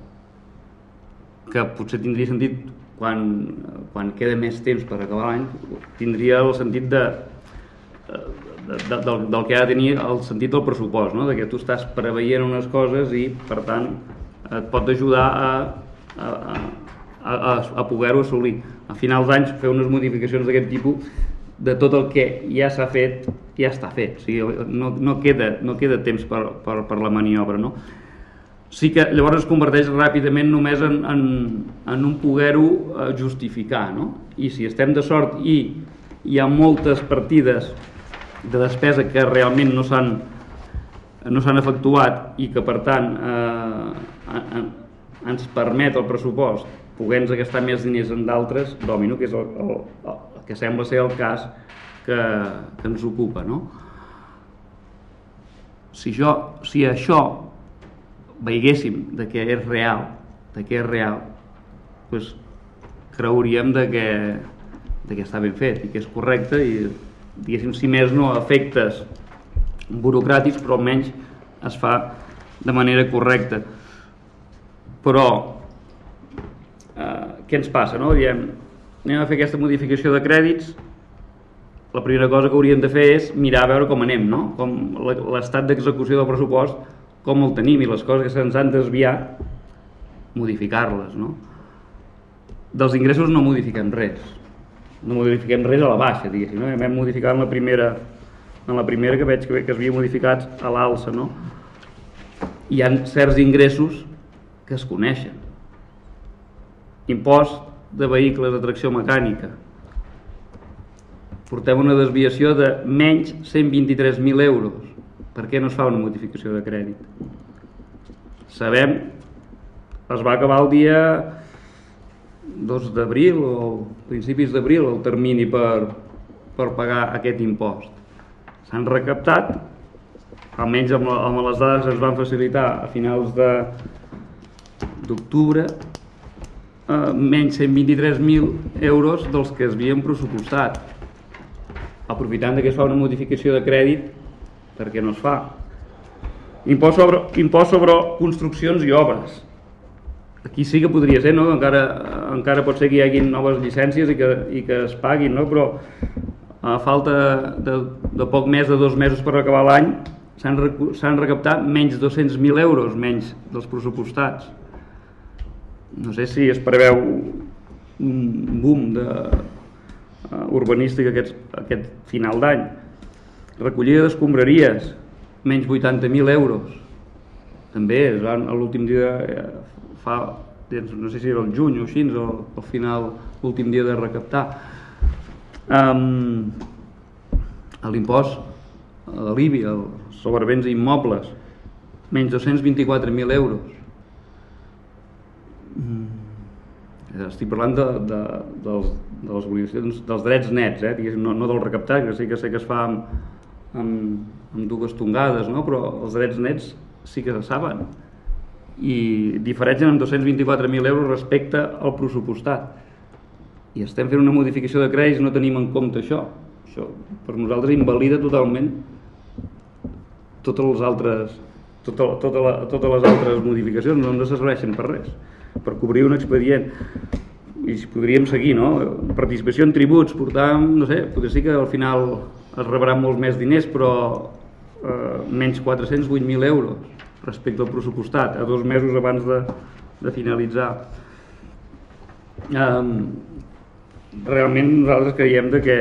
que potser tindria sentit quan queda més temps per acabar l'any, tindria el sentit del que ha de tenir el sentit del pressupost, no? De que tu estàs preveient unes coses i per tant et pot ajudar a poder-ho assolir. A finals d'anys fer unes modificacions d'aquest tipus, de tot el que ja s'ha fet, ja està fet. O sigui, no queda temps per la maniobra, no? Sí que llavors es converteix ràpidament només en un poder-ho justificar, no? I si estem de sort i hi ha moltes partides de despesa que realment no s'han efectuat i que per tant ens permet el pressupost poder-nos gastar més diners en d'altres, domino, que és el que sembla ser el cas que ens ocupa, no? Si això veiéssim de que és real, doncs creuríem de que està ben fet i que és correcte i, diguéssim, si més no efectes burocràtics, però almenys es fa de manera correcta. Però què ens passa, no? Diem, anem a fer aquesta modificació de crèdits, la primera cosa que hauríem de fer és mirar a veure com anem, no? Com l'estat d'execució del pressupost, com el tenim, i les coses que se'ns han desviat, modificar-les, no? Dels ingressos no modifiquem res, a la baixa, diguéssim, no? Vam modificar en la primera que veig que es havia modificat a l'alça, no? Hi ha certs ingressos que es coneixen. Impost de vehicles de tracció mecànica. Portem una desviació de menys 123.000 euros. Per què no es fa una modificació de crèdit? Sabem, es va acabar el dia 2 d'abril o principis d'abril el termini per pagar aquest impost. S'han recaptat, almenys amb les dades que ens van facilitar a finals d'octubre, menys 123.000 euros dels que es havien pressupostat. Aprofitant que es fa una modificació de crèdit, per què no es fa? Impost sobre construccions i obres. Aquí sí que podria ser, no? Encara pot ser que hi hagi noves llicències i que es paguin, no? Però a falta de poc més de 2 mesos per acabar l'any s'han recaptat menys 200.000 euros menys dels pressupostats. No sé si es preveu un boom urbanístic aquest final d'any. Recollida d'escombraries, menys 80.000 euros. També es van a l'últim dia, no sé si era el juny o així, al final, l'últim dia de recaptar. L'impost de l'IBI, sobre béns immobles, menys 224.000 euros. Estic parlant de les obligacions, dels drets nets, no del recaptat, que sí que sé que es fa amb dues tongades, no? Però els drets nets sí que se saben i difereixen amb 224.000 euros respecte al pressupostat, i estem fent una modificació de crèdits, no tenim en compte això per nosaltres invalida totalment totes les altres modificacions, no ens serveixen per res, per cobrir un expedient. I podríem seguir, no? Participació en tributs, portàvem, no sé, potser sí que al final es rebran molts més diners, però menys 408.000 euros respecte al pressupostat, a 2 mesos abans de finalitzar. Realment nosaltres creiem que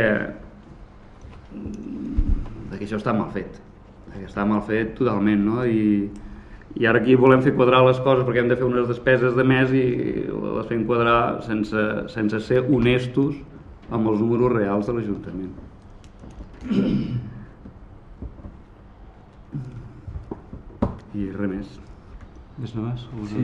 això està mal fet, totalment, no? I ara aquí volem fer quadrar les coses perquè hem de fer unes despeses de mes i les fem quadrar sense ser honestos amb els números reals de l'Ajuntament. I res més.
Sí.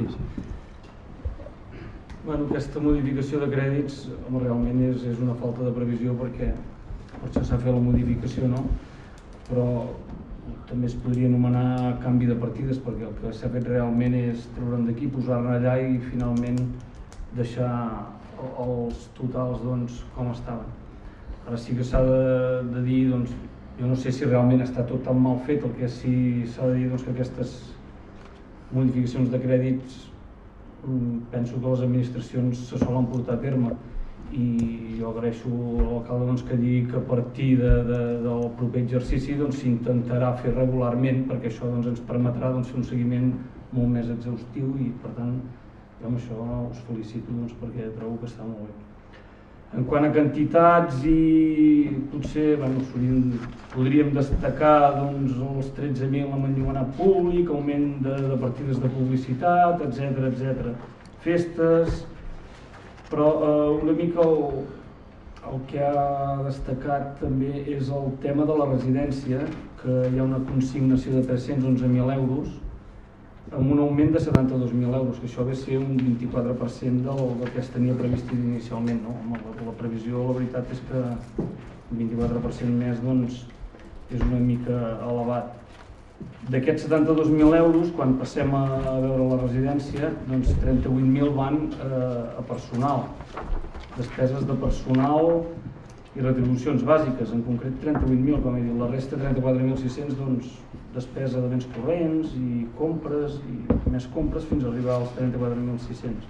Bueno, aquesta modificació de crèdits realment és una falta de previsió perquè per això s'ha fet la modificació, no? Però també es podria anomenar canvi de partides perquè el que s'ha fet realment és treure'n d'aquí, posar-ne allà i finalment deixar els totals com estaven. Ara sí que s'ha de dir, jo no sé si realment està tot tan mal fet, el que sí s'ha de dir que aquestes modificacions de crèdits penso que les administracions se solen portar a terme i jo agraeixo a l'alcalde que digui que a partir del proper exercici s'intentarà fer regularment perquè això ens permetrà fer un seguiment molt més exhaustiu i per tant jo amb això us felicito perquè trobo que està molt bé. En quant a quantitats potser podríem destacar els 13.000 amb enllumenat públic, augment de partides de publicitat, etc. Festes, però una mica el que ha destacat també és el tema de la residència, que hi ha una consignació de 311.000 euros amb un augment de 72.000 euros, que això ve a ser un 24% del que es tenia previst inicialment, no? La previsió, la veritat és que un 24% més és una mica elevat. D'aquests 72.000 euros, quan passem a veure la residència, 38.000 van a personal, despeses de personal i retribucions bàsiques, en concret 38.000, com he dit, la resta 34.600 despesa de béns corrents i compres i més compres fins a arribar als 34.600.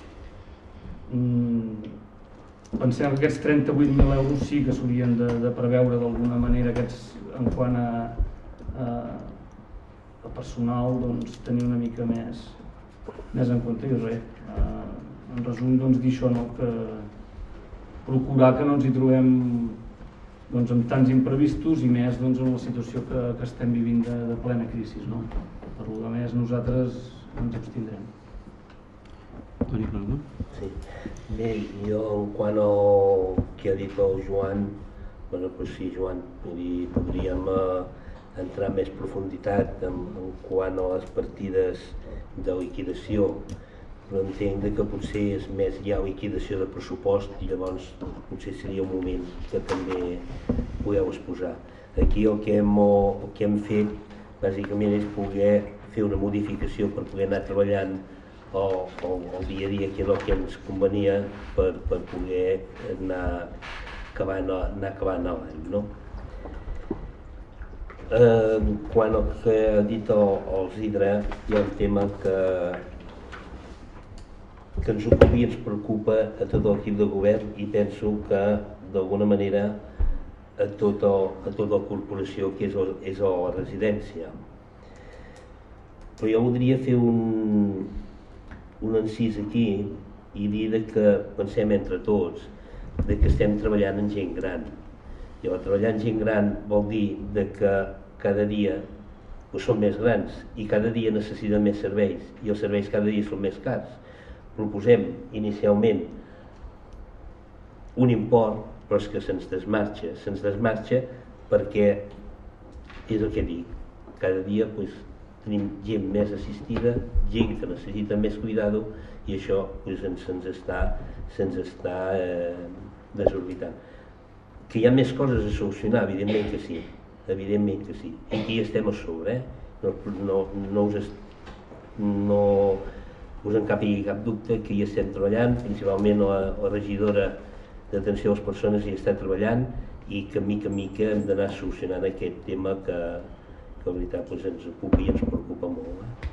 Pensem que aquests 38.000 euros sí que s'haurien de preveure d'alguna manera en quant a personal, tenir una mica més en compte i res. En resum, dir això, que procurar que no ens hi trobem amb tants imprevistos i més en la situació que estem vivint de plena crisi. Per lo més, nosaltres ens abstindrem.
Toni Plana?
Sí. Bé, jo en quant al que ha dit el Joan, sí, Joan, podríem entrar en més profunditat en quant a les partides de liquidació, però entenc que potser és més hi ha liquidació de pressupost i llavors potser seria un moment que també podeu exposar. Aquí el que hem fet bàsicament és poder fer una modificació per poder anar treballant el dia a dia, que és el que ens convenia per poder anar acabant l'any, no? Quan el que ha dit el Isidre, hi ha un tema que ens ocupa i ens preocupa a tot l'equip de govern i penso que d'alguna manera a tota la corporació que és a la residència. Però jo voldria fer un encís aquí i dir que pensem entre tots que estem treballant en gent gran. I treballar en gent gran vol dir que cada dia són més grans i cada dia necessiten més serveis i els serveis cada dia són més cars. Proposem inicialment un import, però és que se'ns desmarxa perquè és el que dic, cada dia tenim gent més assistida, gent que necessita més cuidado i això se'ns està desorbitant. Que hi ha més coses a solucionar, evidentment que sí, evidentment que sí, i aquí estem a sobre, no us en capigui cap dubte que hi estem treballant, principalment la regidora d'atenció a les persones hi està treballant i que mica en mica hem d'anar solucionant aquest tema que la veritat ens ocupa i ens preocupa molt.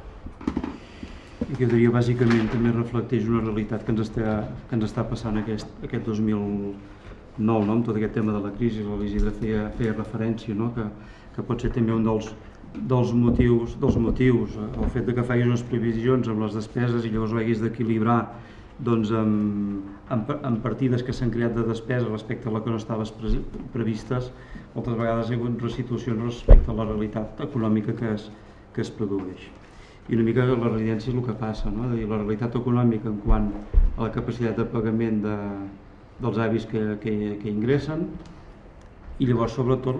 I que diria bàsicament també reflecteix una realitat que ens està passant aquest 2009, no? Amb tot aquest tema de la crisi, l'Isidre feia referència, no? Que pot ser també un dels motius el fet de que facis unes previsions amb les despeses i llavors ho haguis d'equilibrar doncs, amb partides que s'han creat de despesa respecte a la que no estaves previstes. Moltes vegades hi ha hagut situacions respecte a la realitat econòmica que es produeix. I una mica la residència és el que passa, no? La realitat econòmica en quant a la capacitat de pagament dels avis que ingressen i llavors sobretot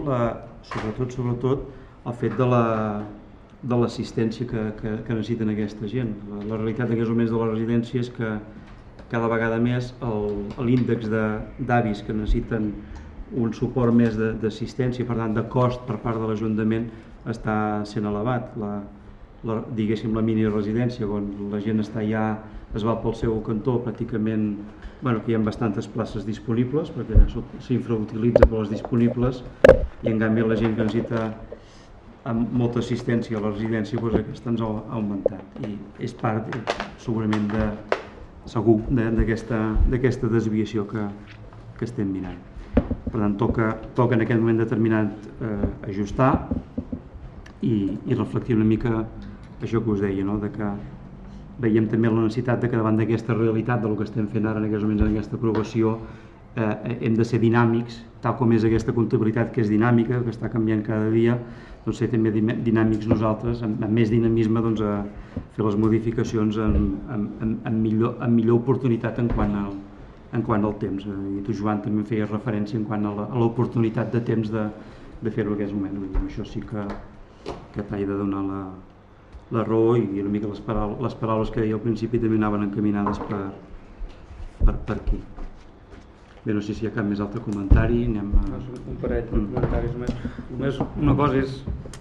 el fet de l'assistència que necessiten aquesta gent. La realitat en aquests moments de la residència és que cada vegada més l'índex d'avis que necessiten un suport més d'assistència, per tant de cost per part de l'Ajuntament, està sent elevat. Diguéssim la mini residència, on la gent està ja, es va pel seu cantó pràcticament, que hi ha bastantes places disponibles perquè s'infrautilitza per les disponibles i en canvi la gent que necessita amb molta assistència a la residència, aquesta ens ha augmentat i és part segurament segur d'aquesta desviació que estem mirant. Per tant, toca en aquest moment determinat ajustar i reflectir una mica això que us deia, de que veiem també la necessitat de que davant d'aquesta realitat del que estem fent ara en aquests moments en aquesta aprovació hem de ser dinàmics, tal com és aquesta comptabilitat que és dinàmica, que està canviant cada dia, doncs ser també dinàmics nosaltres, amb més dinamisme a fer les modificacions amb millor oportunitat en quant al temps. I tu, Joan, també feies referència en quant a l'oportunitat de temps de fer-ho en aquests moments. Això sí que t'he de donar la raó i una mica les paraules que deia al principi també anaven encaminades per aquí. Bé, no sé si hi ha cap més altre comentari.
Un parell de comentaris només. Una cosa és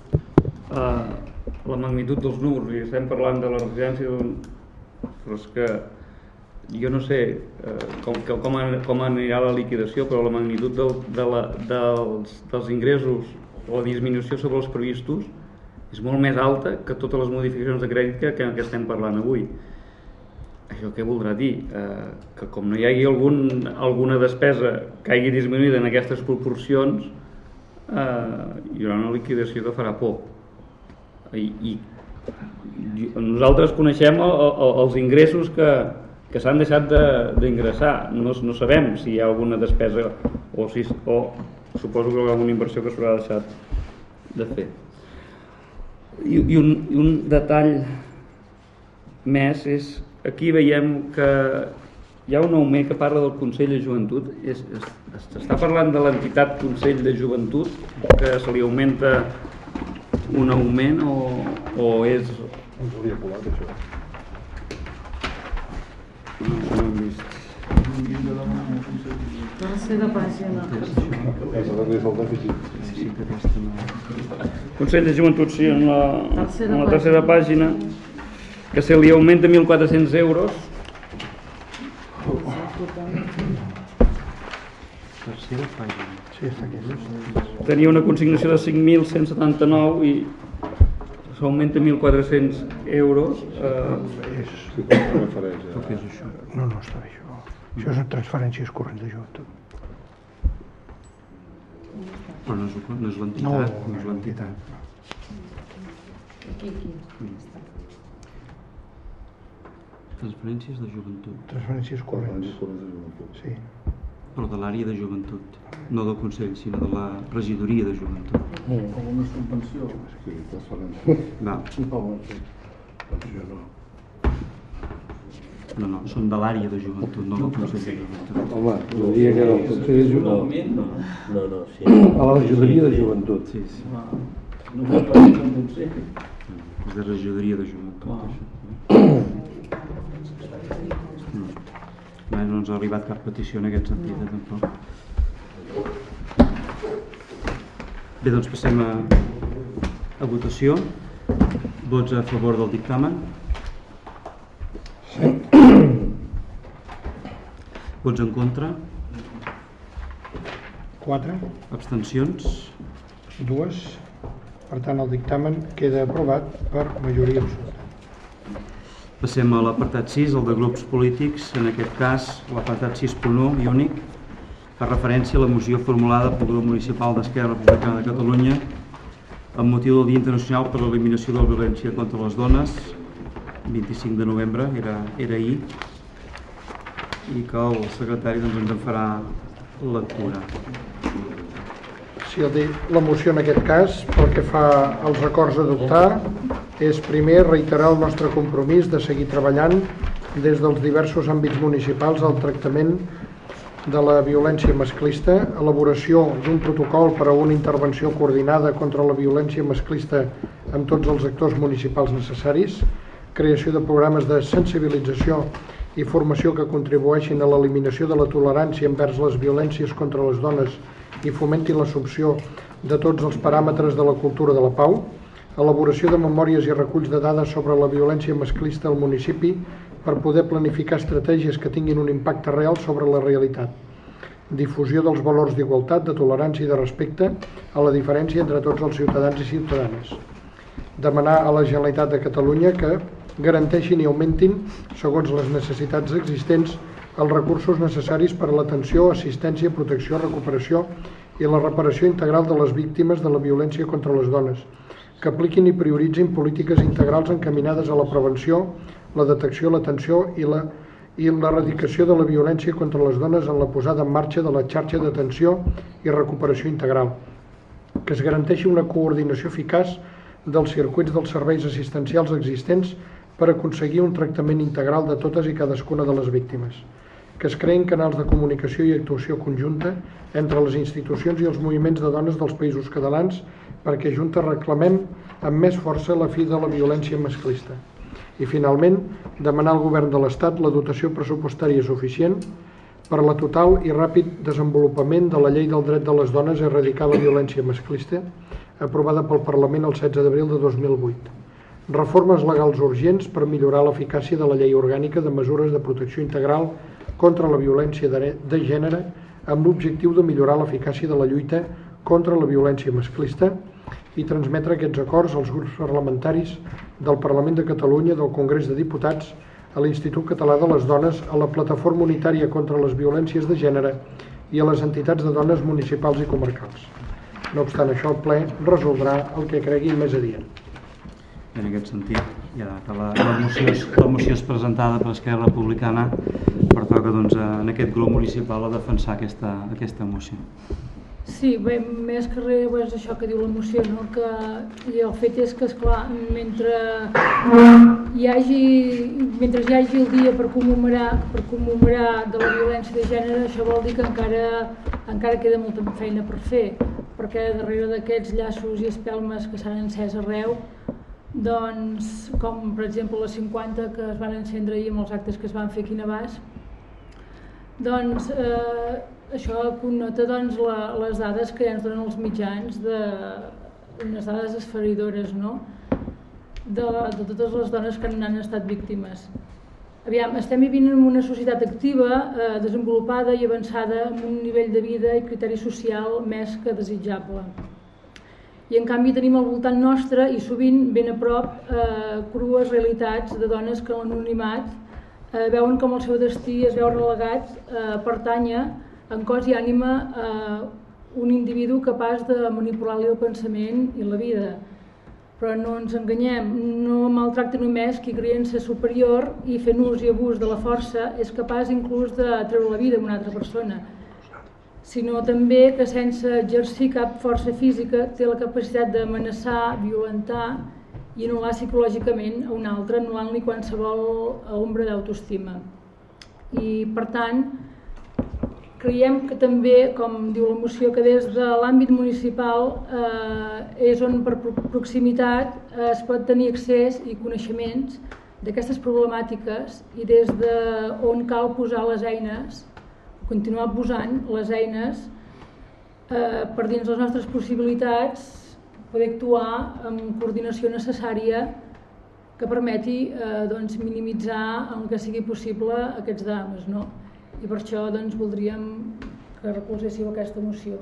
la magnitud dels números, i estem parlant de la residència, però és que jo no sé com anirà la liquidació, però la magnitud dels ingressos o la disminució sobre els previstos és molt més alta que totes les modificacions de crèdit que estem parlant avui. Això què voldrà dir? Que com no hi hagi alguna despesa que hagi disminuït en aquestes proporcions, hi haurà una liquidació que farà por. I nosaltres coneixem els ingressos que s'han deixat d'ingressar. No sabem si hi ha alguna despesa o suposo que hi ha alguna inversió que s'haurà deixat de fer. I un detall més és, aquí veiem que hi ha un augment que parla del Consell de Joventut. S'està parlant de l'entitat Consell de Joventut, que se li augmenta un augment o és...
Ens hauria colat això.
No ho hem vist.
Tercera pàgina.
És el dèficit.
Consell de Joventut, sí, en la tercera pàgina, que se li augmenta 1.400 euros.
Tercera pàgina.
Sí, està aquí.
Tenia una consignació de 5.179 i s'augmenta 1.400 euros.
Sí, com a referència.
Què és això?
No està bé, això. Això són transferències corrents de joventut.
Però no és l'entitat. No és l'entitat.
Aquí.
Transferències de joventut.
Transferències corrents. Sí.
Però de l'àrea de joventut. No del Consell, sinó de la regidoria de joventut.
Com una subvenció.
Sí, transferència.
Va. No, són de l'àrea de joventut, no del Consell de Joventut.
Home, jo diria que era el Consell de Joventut.
No, sí.
A la regidoria de joventut.
Sí.
No ho pareix un consell.
És de regidoria de joventut, això. No ens ha arribat cap petició en aquest sentit, tampoc. Bé, doncs passem a votació. Vots a favor del dictamen?
Sí.
Vots en contra?
4.
Abstencions?
2. Per tant, el dictamen queda aprovat per majoria absoluta.
Passem a l'apartat 6, el de grups polítics. En aquest cas, l'apartat 6.1 i únic fa referència a la moció formulada pel grup municipal d'Esquerra Republicana de Catalunya amb motiu del Dia Internacional per l'Eliminació de la Violència contra les Dones, 25 de novembre, era ahir, i que el secretari ens en farà lectura.
Sí, la moció en aquest cas, pel que fa als acords a adoptar, és primer reiterar el nostre compromís de seguir treballant des dels diversos àmbits municipals al tractament de la violència masclista, elaboració d'un protocol per a una intervenció coordinada contra la violència masclista amb tots els actors municipals necessaris, creació de programes de sensibilització i formació que contribueixin a l'eliminació de la tolerància envers les violències contra les dones i fomentin l'assumpció de tots els paràmetres de la cultura de la pau, elaboració de memòries i reculls de dades sobre la violència masclista al municipi per poder planificar estratègies que tinguin un impacte real sobre la realitat, difusió dels valors d'igualtat, de tolerància i de respecte a la diferència entre tots els ciutadans i ciutadanes, demanar a la Generalitat de Catalunya que garanteixin i augmentin, segons les necessitats existents, els recursos necessaris per a l'atenció, assistència, protecció, recuperació i la reparació integral de les víctimes de la violència contra les dones, que apliquin i prioritzin polítiques integrals encaminades a la prevenció, la detecció, l'atenció i l'erradicació de la violència contra les dones en la posada en marxa de la xarxa d'atenció i recuperació integral, que es garanteixi una coordinació eficaç dels circuits dels serveis assistencials existents per aconseguir un tractament integral de totes i cadascuna de les víctimes, que es creïn canals de comunicació i actuació conjunta entre les institucions i els moviments de dones dels països catalans perquè juntes reclamem amb més força la fi de la violència masclista. I finalment, demanar al Govern de l'Estat la dotació pressupostària suficient per a la total i ràpid desenvolupament de la Llei del Dret de les Dones a erradicar la violència masclista, aprovada pel Parlament el 16 d'abril de 2008. Reformes legals urgents per millorar l'eficàcia de la Llei Orgànica de Mesures de Protecció Integral contra la Violència de Gènere amb l'objectiu de millorar l'eficàcia de la lluita contra la violència masclista i transmetre aquests acords als grups parlamentaris del Parlament de Catalunya, del Congrés de Diputats, a l'Institut Català de les Dones, a la Plataforma Unitària contra les Violències de Gènere i a les entitats de dones municipals i comarcals. No obstant això, el ple resoldrà el que cregui més adient.
En aquest sentit, ja que la moció és presentada per Esquerra Republicana, pertoca doncs, en aquest grup municipal a defensar aquesta moció.
Sí, bé, més que res és això que diu la moció, no? I el fet és que, esclar, mentre hi hagi el dia per commemorar de la violència de gènere, això vol dir que encara queda molta feina per fer, perquè darrere d'aquests llaços i espelmes que s'han encès arreu, doncs, com per exemple les 50 que es van encendre ahir amb els actes que es van fer aquí a Navàs, doncs això connota doncs, les dades que ja ens donen els mitjans, unes dades esfereïdores, no? de totes les dones que n'han estat víctimes. Aviam, estem vivint en una societat activa, desenvolupada i avançada amb un nivell de vida i criteri social més que desitjable. I en canvi tenim al voltant nostre i sovint ben a prop crues realitats de dones que en l'anonimat veuen com el seu destí es veu relegat a pertànyer en cos i ànima a un individu capaç de manipular-li el pensament i la vida. Però no ens enganyem, no maltracta només qui creient ser superior i fent ús i abús de la força és capaç inclús de treure la vida a una altra persona, sinó també que sense exercir cap força física té la capacitat d'amenaçar, violentar i anul·lar psicològicament a un altre, anul·lant-li qualsevol ombra d'autoestima. I per tant, creiem que també, com diu la moció, que des de l'àmbit municipal és on per proximitat es pot tenir accés i coneixements d'aquestes problemàtiques i des d'on cal posar les eines, continuar posant les eines per dins les nostres possibilitats poder actuar amb coordinació necessària que permeti minimitzar en el que sigui possible aquests drames, no? I per això voldríem que recolzéssiu aquesta moció.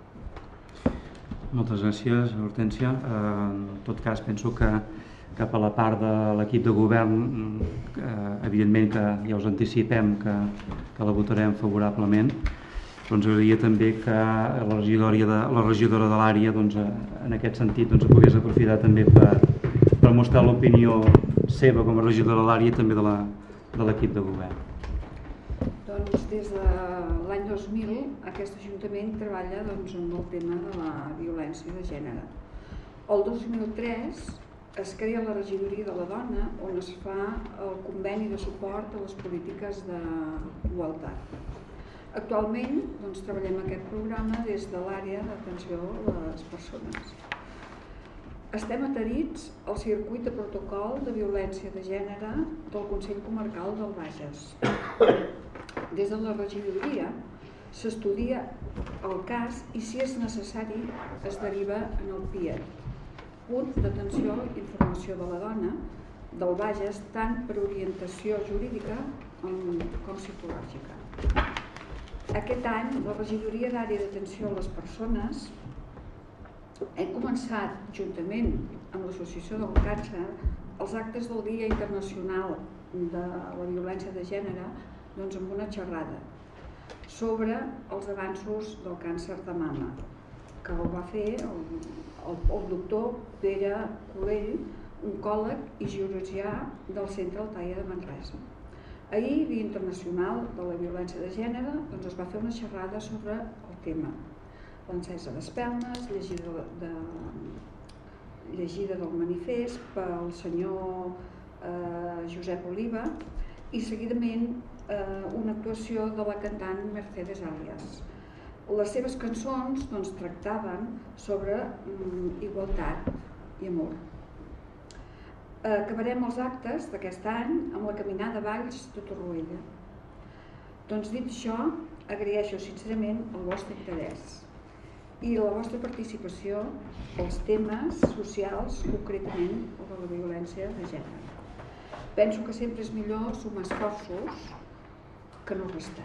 Moltes gràcies, Hortènsia. En tot cas, penso que cap a la part de l'equip de govern, evidentment que ja us anticipem que la votarem favorablement, però ens agradaria també que la regidora de l'àrea en aquest sentit pogués aprofitar també per mostrar l'opinió seva com a regidora de l'àrea i també de l'equip de govern.
Doncs des de l'any 2000 aquest Ajuntament treballa amb el tema de la violència de gènere. El 2003 es crea la regidoria de la dona on es fa el conveni de suport a les polítiques d'igualtat. Actualment treballem aquest programa des de l'àrea d'atenció a les persones. Estem adherits al circuit de protocol de violència de gènere del Consell Comarcal del Bages. Des de la regidoria s'estudia el cas i, si és necessari, es deriva en el PIET, Punt d'Atenció i Informació de la Dona del Bages, tant per orientació jurídica com psicològica. Aquest any, la regidoria d'àrea d'atenció a les persones hem començat, juntament amb l'Associació del Càncer, els actes del Dia Internacional de la Violència de Gènere amb una xerrada sobre els avanços del càncer de mama, que ho va fer el doctor Pere Colell, oncòleg i cirurgià del Centre Altaia de Manresa. Ahir, Dia Internacional de la Violència de Gènere, es va fer una xerrada sobre el tema. L'encesa d'espelmes, llegida del manifest pel senyor Josep Oliva i seguidament una actuació de la cantant Mercedes Alias. Les seves cançons tractaven sobre igualtat i amor. Acabarem els actes d'aquest any amb la caminada Valls de Torroella. Dit això, agraeixo sincerament el vostre interès i la vostra participació als temes socials, concretament el de la violència de gènere. Penso que sempre és millor sumar esforços que no restar.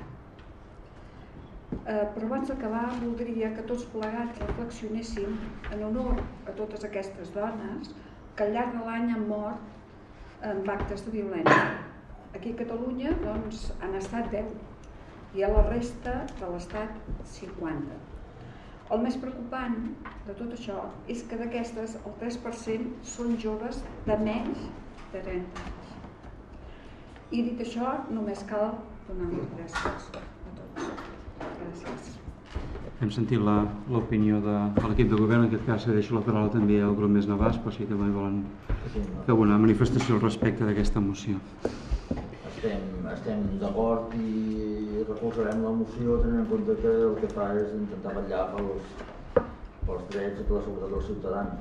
Però abans d'acabar, voldria que tots plegats reflexionéssim en honor a totes aquestes dones que al llarg de l'any han mort en actes de violència. Aquí a Catalunya han estat 10 i a la resta de l'Estat 50. El més preocupant de tot això és que d'aquestes el 3% són joves de menys de 30 anys. I dit això, només cal donar les gràcies a tots. Gràcies.
Hem sentit l'opinió de l'equip de govern, en aquest cas deixo la paraula també al grup més Navàs, però si també volen fer una manifestació al respecte d'aquesta moció.
Estem d'acord i recolzarem la moció tenint en compte que el que fa és intentar vetllar pels drets i per la seguretat dels ciutadans.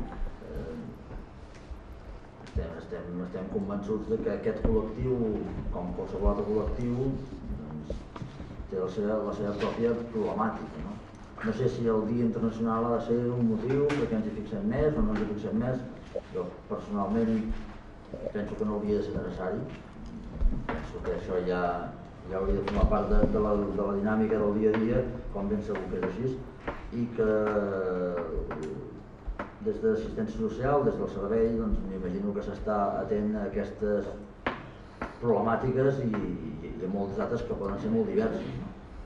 Estem convençuts que aquest col·lectiu, com qualsevol altre col·lectiu, té la seva pròpia problemàtica. No sé si el Dia Internacional ha de ser un motiu perquè ens hi fixem més o no ens hi fixem més. Jo personalment penso que no hauria de ser necessari. Penso que això ja hauria de formar part de la dinàmica del dia a dia, com ben segur que és així, i que des de l'assistència social, des del servei, m'imagino que s'està atent a aquestes problemàtiques i a moltes altres que poden ser molt diverses.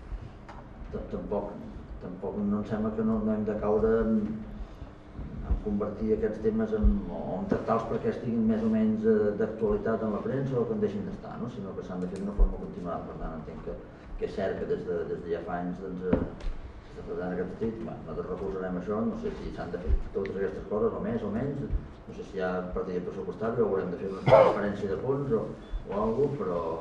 Tampoc no em sembla que no hem de caure en convertir aquests temes o en tractar-los perquè estiguin més o menys d'actualitat en la premsa o que en deixin d'estar, sinó que s'han de fer d'una forma continuada. Per tant, entenc que és cert que des de ja fa anys s'està treballant aquest sentit. Nosaltres recolzarem això, no sé si s'han de fer totes aquestes coses o més o menys, no sé si hi ha partida pressupostària o haurem de fer una transferència de fons o alguna cosa, però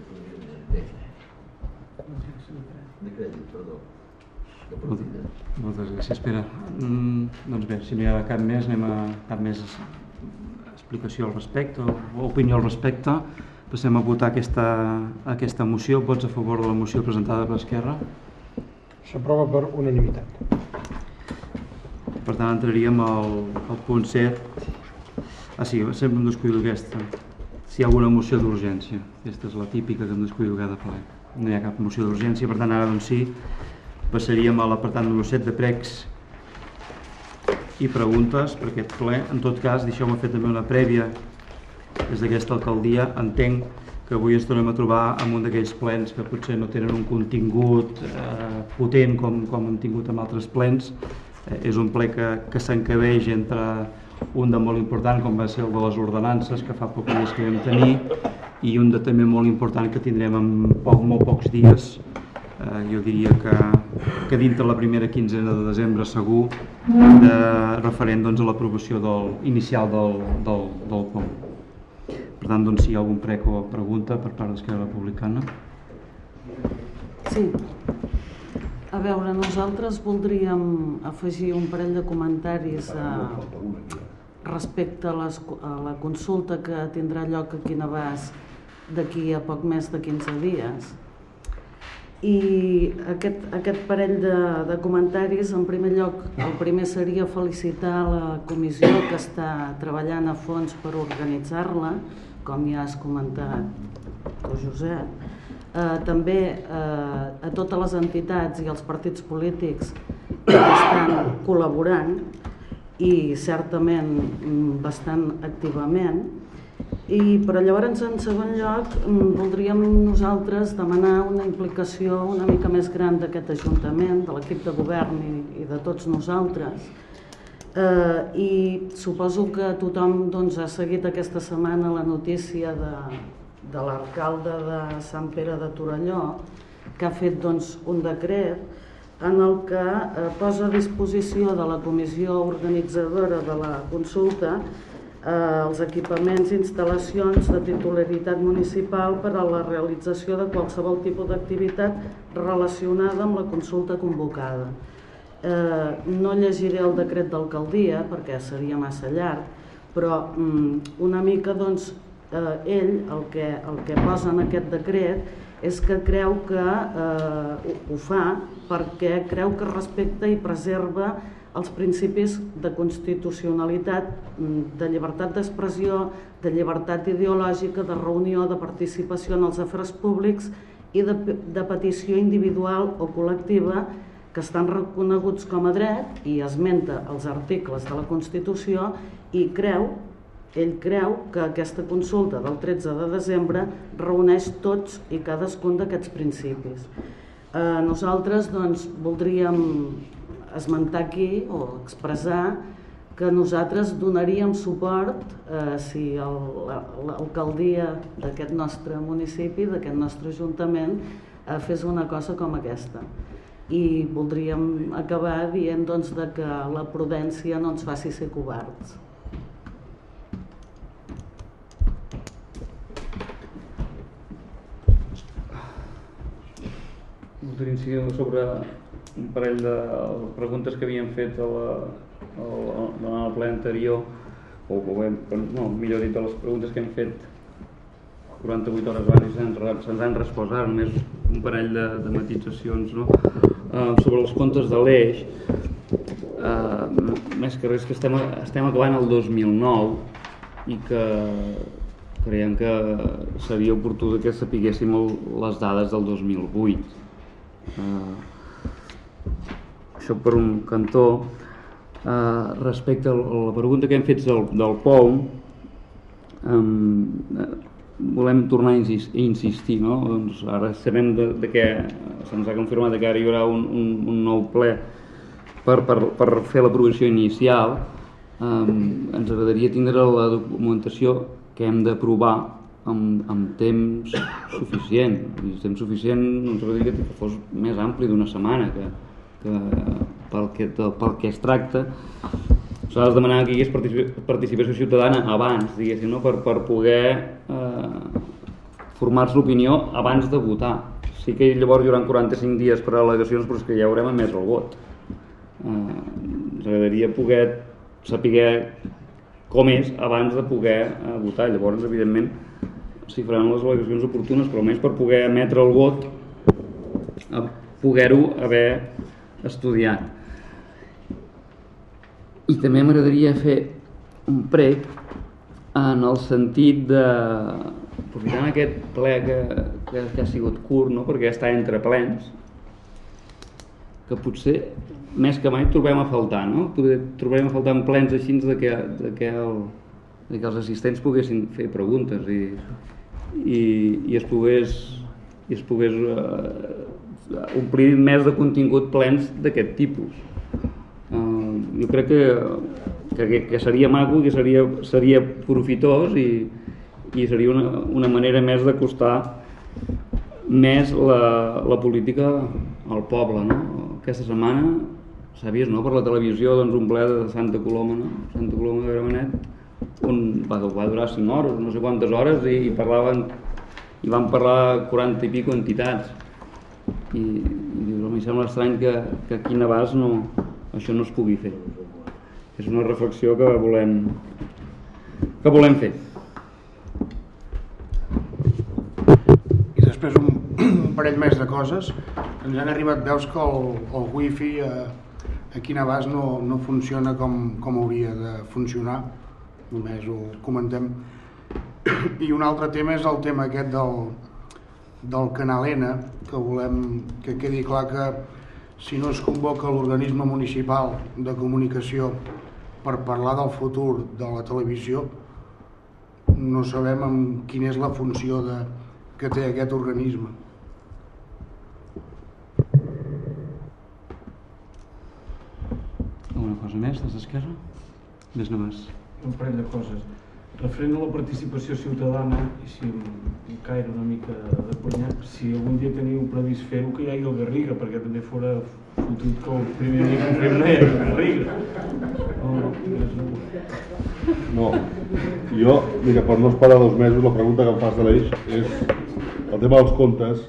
de crèdit, perdó.
Moltes gràcies, Pere. Doncs bé, si no hi ha cap més explicació al respecte o opinió al respecte, passem a votar aquesta moció. Vots a favor de la moció presentada per Esquerra?
S'aprova per unanimitat.
Per tant, entraríem al punt 7. Sí, sempre em descuido aquesta. Si hi ha alguna moció d'urgència. Aquesta és la típica que em descuido cada ple. No hi ha cap moció d'urgència, per tant, ara doncs sí, passaríem a l'apartat número 7 de pregs i preguntes per aquest ple. En tot cas, deixeu-me fer també una prèvia des d'aquesta alcaldia. Entenc que avui ens tornem a trobar amb un d'aquells plens que potser no tenen un contingut potent com hem tingut en altres plens. És un ple que s'encabeix entre un de molt important, com va ser el de les ordenances, que fa pocs dies que vam tenir, i un de també molt important que tindrem en molt pocs dies. Jo diria que dintre la primera quinzena de desembre segur, referent doncs, a l'aprovació inicial del POM. Per tant, doncs, si hi ha algun prec o pregunta per part d'Esquerra Republicana.
Sí. A veure, nosaltres voldríem afegir un parell de comentaris respecte a la consulta que tindrà lloc aquí a Navàs d'aquí a poc més de 15 dies. I aquest parell de comentaris, en primer lloc, el primer seria felicitar la comissió que està treballant a fons per organitzar-la, com ja has comentat tu, Josep. També a totes les entitats i els partits polítics que estan col·laborant i certament bastant activament. Però llavors, en segon lloc, voldríem nosaltres demanar una implicació una mica més gran d'aquest Ajuntament, de l'equip de govern i de tots nosaltres. I suposo que tothom ha seguit aquesta setmana la notícia de l'alcalde de Sant Pere de Torelló, que ha fet un decret en el que posa a disposició de la comissió organitzadora de la consulta els equipaments i instal·lacions de titularitat municipal per a la realització de qualsevol tipus d'activitat relacionada amb la consulta convocada. No llegiré el decret d'alcaldia perquè seria massa llarg, però una mica ell el que posa en aquest decret és que creu que ho fa perquè creu que respecta i preserva els principis de constitucionalitat, de llibertat d'expressió, de llibertat ideològica, de reunió, de participació en els afers públics i de petició individual o col·lectiva que estan reconeguts com a dret i esmenta els articles de la Constitució i ell creu que aquesta consulta del 13 de desembre reuneix tots i cadascun d'aquests principis. Nosaltres voldríem esmentar aquí o expressar que nosaltres donaríem suport si l'alcaldia d'aquest nostre municipi, d'aquest nostre ajuntament, fes una cosa com aquesta. I voldríem acabar dient que la prudència no ens faci ser covards.
Voldria incidir sobre un parell de preguntes que havíem fet en el ple anterior, millor dit, de les preguntes que hem fet 48 hores abans i se'ns han respost ara, només un parell de matitzacions sobre els comptes de l'Eix. Més que res que estem acabant el 2009 i que creiem que seria oportú que sapiguéssim les dades del 2008. Això per un cantó. Respecte a la pregunta que hem fet del POM, volem tornar a insistir, no? Doncs ara sabem que se'ns ha confirmat que ara hi haurà un nou ple per fer l'aprovació inicial. Ens agradaria tindre la documentació que hem d'aprovar amb temps suficient. Temps suficient ens agradaria que fos més ampli d'una setmana, que pel que es tracta s'ha de demanar que hi hagués participació ciutadana abans, diguéssim, per poder formar-se l'opinió abans de votar. Sí que llavors hi haurà 45 dies per a al·legacions, però és que ja haurem emès el vot. Ens agradaria poder saber com és abans de poder votar. Llavors, evidentment, s'hi faran les al·legacions oportunes, però almenys per poder emetre el vot poder-ho haver estudiat. I també m'agradaria fer un prec en el sentit de, aprofitant aquest ple que ha sigut curt, no? Perquè està entre plens, que potser més que mai trobem a faltar, no? Trobem a faltar en plens així que els assistents poguessin fer preguntes i es pogués omplir més de contingut plens d'aquest tipus. Jo crec que seria maco, que seria profitós i seria una manera més d'acostar més la política al poble, no? Aquesta setmana s'ha vist, no?, per la televisió, doncs, un ple de Santa Coloma, no? Santa Coloma de Gramenet, on va durar 5 hores, no sé quantes hores, i van parlar 40 i pico entitats. I dius, home, em sembla estrany que aquí a Navàs això no es pugui fer. És una reflexió que volem fer.
I després un parell més de coses. Ens han arribat veus que el wifi aquí a Navàs no funciona com hauria de funcionar. Només ho comentem. I un altre tema és el tema aquest del Canal N, que volem que quedi clar que si no es convoca l'organisme municipal de comunicació per parlar del futur de la televisió, no sabem quina és la funció que té aquest organisme.
Alguna cosa més des d'Esquerra? Des només.
Un parell de coses. Referent a la participació ciutadana, i si em caire una mica de conya, si algun dia teniu previst fer-ho, que hi hagi el Garriga, perquè també fora fotut que el primer dia que fem no hi hagi el Garriga.
No, jo, mira, per no esperar 2 mesos, la pregunta que em fas de l'Eix és el tema dels comptes.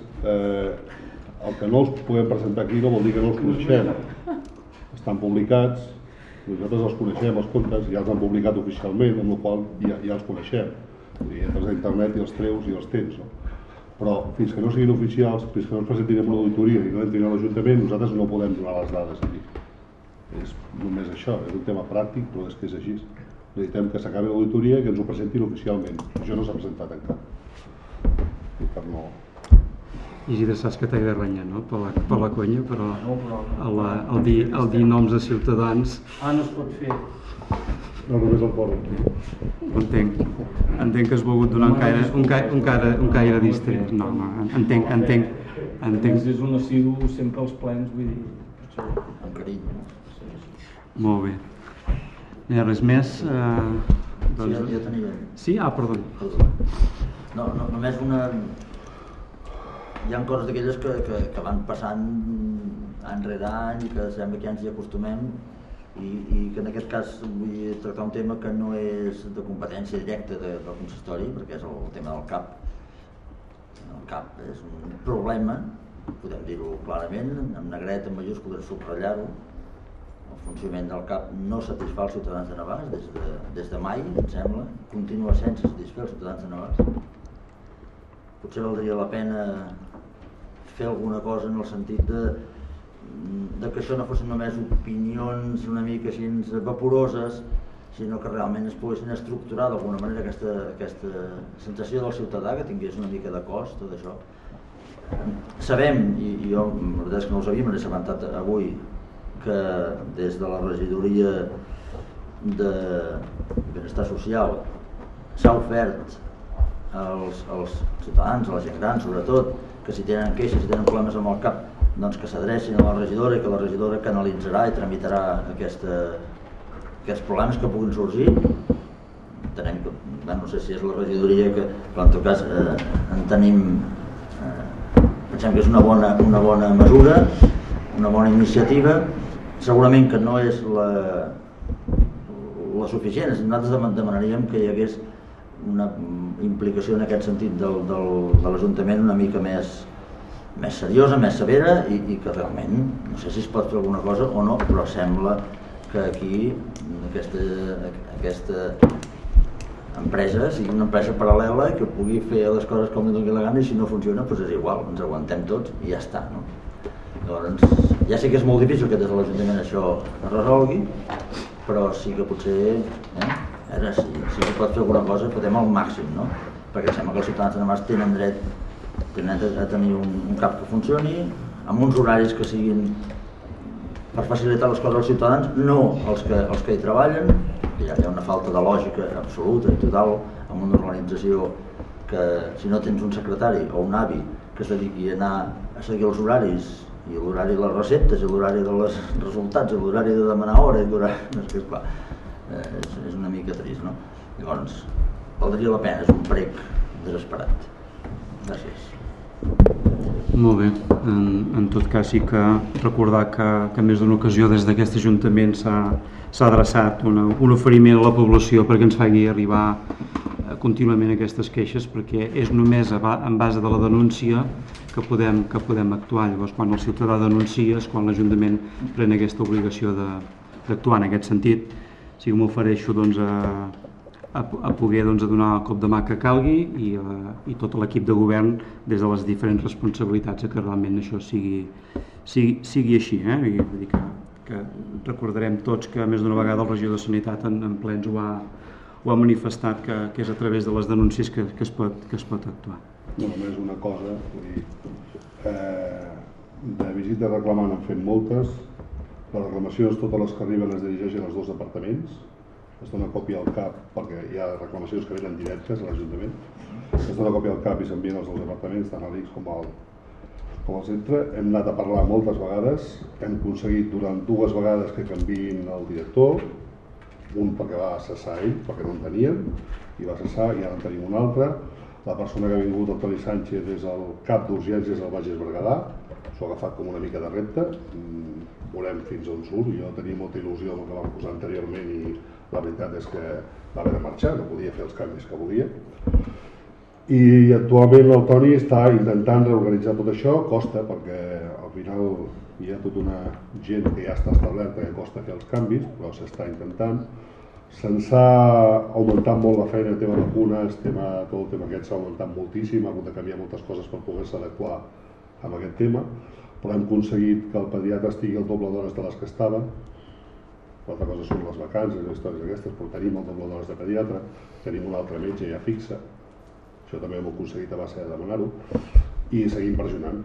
El que no els podem presentar aquí no vol dir que no els coneixem. Estan publicats, nosaltres els coneixem, els comptes, ja els han publicat oficialment, amb la qual ja els coneixem. Entres a internet i els treus i els tens. No? Però fins que no siguin oficials, fins que no ens presentin en una auditoria i no entrin a l'Ajuntament, nosaltres no podem donar les dades aquí. És només això, és un tema pràctic, però és que és així. Necessitem que s'acabi l'auditoria i que ens ho presentin oficialment. Això no s'ha presentat encara. I per no...
Isidre, saps que t'he de renyar, no?, per la conya, però el dir noms de ciutadans...
no es pot fer.
No, només el fòrum.
Ho entenc. Entenc que has volgut donar un caire distret. No, entenc.
És un assidu sempre als plens, vull dir...
Amb carinyo.
Molt bé. Hi ha res més?
Sí, ja tenia...
Sí? Perdó.
No, només una... Hi ha coses d'aquelles que van passant any rere any i que sembla que ja ens hi acostumem i que en aquest cas vull tractar un tema que no és de competència directa del consistori, perquè és el tema del CAP. El CAP és un problema, podem dir-ho clarament, amb negret, en majúscules, subratllar-ho. El funcionament del CAP no satisfà els ciutadans de Navàs des de mai, em sembla, continua sense satisfer els ciutadans de Navàs. Potser valdria la pena fer alguna cosa en el sentit de que això no fossin només opinions una mica així vaporoses, sinó que realment es poguessin estructurar d'alguna manera aquesta sensació del ciutadà, que tingués una mica de cost, tot això. Sabem, i jo la veritat és que no ho sabia, me n'he assabentat avui, que des de la regidoria de Benestar Social s'ha ofert als ciutadans, a la gent gran sobretot, que si tenen queixes, si tenen problemes amb el CAP, doncs que s'adrecin a la regidora i que la regidora canalitzarà i tramitarà aquests problemes que puguin sorgir. Entenem que, no sé si és la regidoria, però en tot cas pensem que és una bona mesura, una bona iniciativa. Segurament que no és la suficient, nosaltres demanaríem que hi hagués una implicació en aquest sentit de l'Ajuntament una mica més seriosa, més severa i que realment, no sé si es pot fer alguna cosa o no, però sembla que aquí aquesta empresa sigui una empresa paral·lela i que pugui fer les coses com li doni la gana i si no funciona doncs és igual, ens aguantem tots i ja està, no? Llavors, ja sé que és molt difícil que des de l'Ajuntament això es resolgui, però sí que potser, a veure, si pot fer alguna cosa, podem al màxim, no? Perquè sembla que els ciutadans de Navàs tenen dret a tenir un CAP que funcioni, amb uns horaris que siguin per facilitar les coses als ciutadans, no els que hi treballen. Hi ha una falta de lògica absoluta i total en una organització que si no tens un secretari o un avi que es dediqui a anar a seguir els horaris, i l'horari de les receptes, i l'horari dels resultats, i l'horari de demanar hora, i l'horari... És que, esclar, és una mica trist, no? Llavors, valdria la pena, és un prec desesperat. Gràcies.
Molt bé. En tot cas, sí que recordar que més d'una ocasió des d'aquest Ajuntament s'ha adreçat un oferiment a la població perquè ens faci arribar contínuament aquestes queixes, perquè és només en base de la denúncia que podem actuar. Llavors, quan el ciutadà denuncia és quan l'Ajuntament pren aquesta obligació d'actuar en aquest sentit. Sí que m'ofereixo a poder donar el cop de mà que calgui i tot l'equip de govern des de les diferents responsabilitats que realment això sigui així. Vull dir que recordarem tots que més d'una vegada el regidor de Sanitat en plens ho ha manifestat, que és a través de les denúncies que es pot actuar.
No, només una cosa, de visites reclamant han fet moltes, les reclamacions totes les que arriben es dirigeixen als dos departaments, es dona còpia al CAP perquè hi ha reclamacions que venen directes a l'Ajuntament, es dona còpia al CAP i s'envien als dos departaments, tant a l'ICS com al centre. Hem anat a parlar moltes vegades, hem aconseguit durant 2 vegades que canviïn el director, un perquè va cessar ell, perquè no en tenien, i va cessar, i ara en tenim un altre. La persona que ha vingut, el Toni Sánchez, és el cap d'urgències del Bages Berguedà, s'ho ha agafat com una mica de repte, veurem fins on surt. Jo tenia molta il·lusió amb el que vam posar anteriorment i la veritat és que va haver de marxar, no podia fer els canvis que volia. I actualment el Toni està intentant reorganitzar tot això, costa perquè al final hi ha tota una gent que ja està establerta que costa fer els canvis, però s'està intentant. Se'ns ha augmentat molt la feina, el tema de vacunes, tot el tema aquest s'ha augmentat moltíssim, ha hagut de canviar moltes coses per poder-se adequar amb aquest tema, però hem aconseguit que el pediatre estigui el doble d'hores de les que estava. L'altra cosa són les vacances, les històries aquestes, però tenim el doble d'hores de pediatre, tenim un altre metge ja fixa, això també hem aconseguit a base de demanar-ho, i seguim pressionant,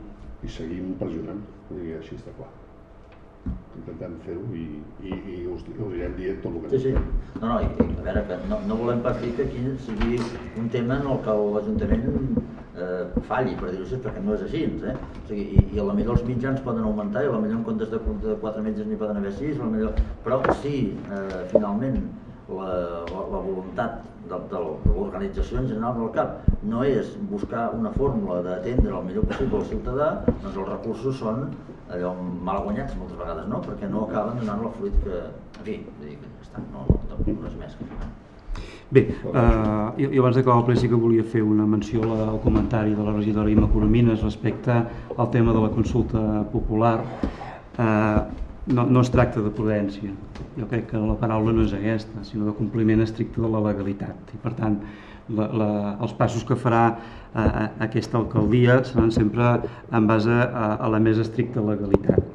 així està clar. Intentem fer-ho i us anirem dient tot el que
sí. No, a veure, que no volem pas dir que aquí sigui un tema en el que l'Ajuntament falli, per dir-ho així, perquè no és així. O sigui, i a la millor els mitjans poden augmentar i a la millor en comptes de 4 metges n'hi poden haver 6, però si finalment la voluntat de l'organització en general del CAP no és buscar una fórmula d'atendre el millor possible al ciutadà, doncs els recursos són allò mal guanyats moltes vegades, no? Perquè no acaben donant el fruit que... En fi, no és més.
Bé, jo abans d'acabar el ple sí que volia fer una menció al comentari de la regidora Imma Coromines respecte al tema de la consulta popular. No es tracta de prudència, jo crec que la paraula no és aquesta, sinó de compliment estricte de la legalitat. I per tant, els passos que farà aquesta alcaldia seran sempre en base a la més estricta legalitat.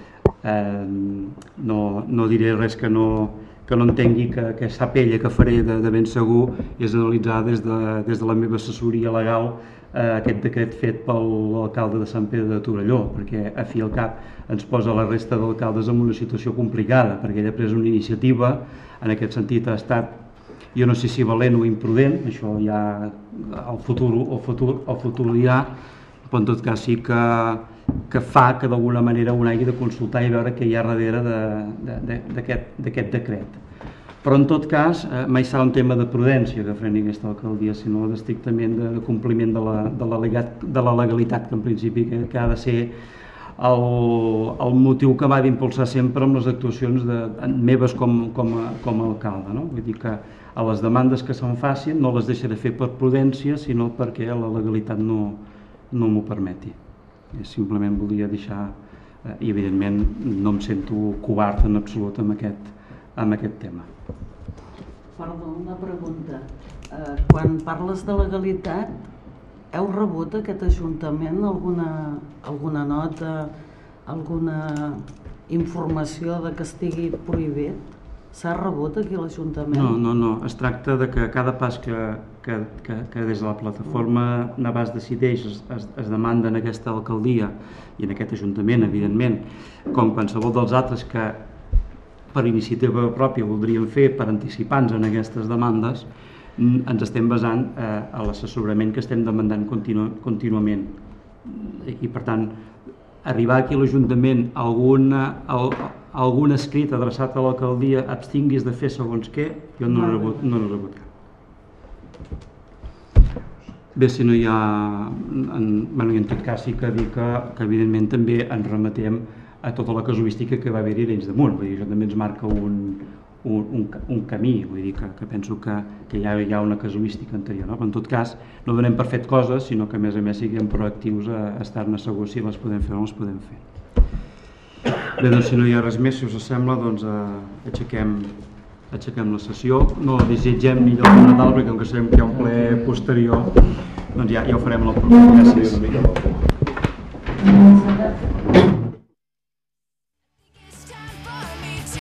No diré res que no entengui que sap ella que faré de ben segur és analitzar des de la meva assessoria legal aquest decret fet per l'alcalde de Sant Pere de Torelló, perquè a fi al cap ens posa la resta d'alcaldes en una situació complicada, perquè ell ha pres una iniciativa, en aquest sentit ha estat, jo no sé si valent o imprudent, això ja el futur dirà, però en tot cas sí que fa que d'alguna manera un hagi de consultar i veure què hi ha darrere d'aquest decret. Però en tot cas mai serà un tema de prudència que freni aquesta alcaldia, sinó estrictament de compliment de la legalitat, que en principi que ha de ser el motiu que m'ha d'impulsar sempre amb les actuacions meves com a alcalde. Vull dir que a les demandes que se'n facin no les deixaré fer per prudència, sinó perquè la legalitat no m'ho permeti. Simplement volia deixar, i evidentment no em sento covard en absolut amb aquest tema.
Perdó, una pregunta. Quan parles de legalitat, heu rebut aquest Ajuntament alguna nota alguna informació de que estigui prohibit? S'ha rebut aquí a l'Ajuntament?
No. Es tracta de que cada pas que des de la plataforma Navàs decideix es demanda en aquesta alcaldia i en aquest Ajuntament, evidentment, com qualsevol dels altres que per iniciativa pròpia voldríem fer per anticipar-nos en aquestes demandes, ens estem basant a l'assessorament que estem demandant contínuament. I per tant, arribar aquí a l'Ajuntament algun escrit adreçat a l'alcaldia abstinguis de fer segons què, jo no n'he rebut cap. Bé, si no hi ha... En tot cas sí que dir que evidentment també ens remetem a tota la casuística que va haver-hi a Arenys de Munt. Vull dir, això també ens marca un camí, vull dir que penso que ja hi ha una casuística anterior, no? Però en tot cas no donem per fet coses, sinó que a més siguem proactius a estar-ne segurs si les podem fer o no les podem fer. Bé, doncs si no hi ha res més, si us sembla, doncs aixequem la sessió. No desitgem millor el Nadal, perquè com que sabem que hi ha un ple posterior, doncs ja ho farem la propera. Gràcies.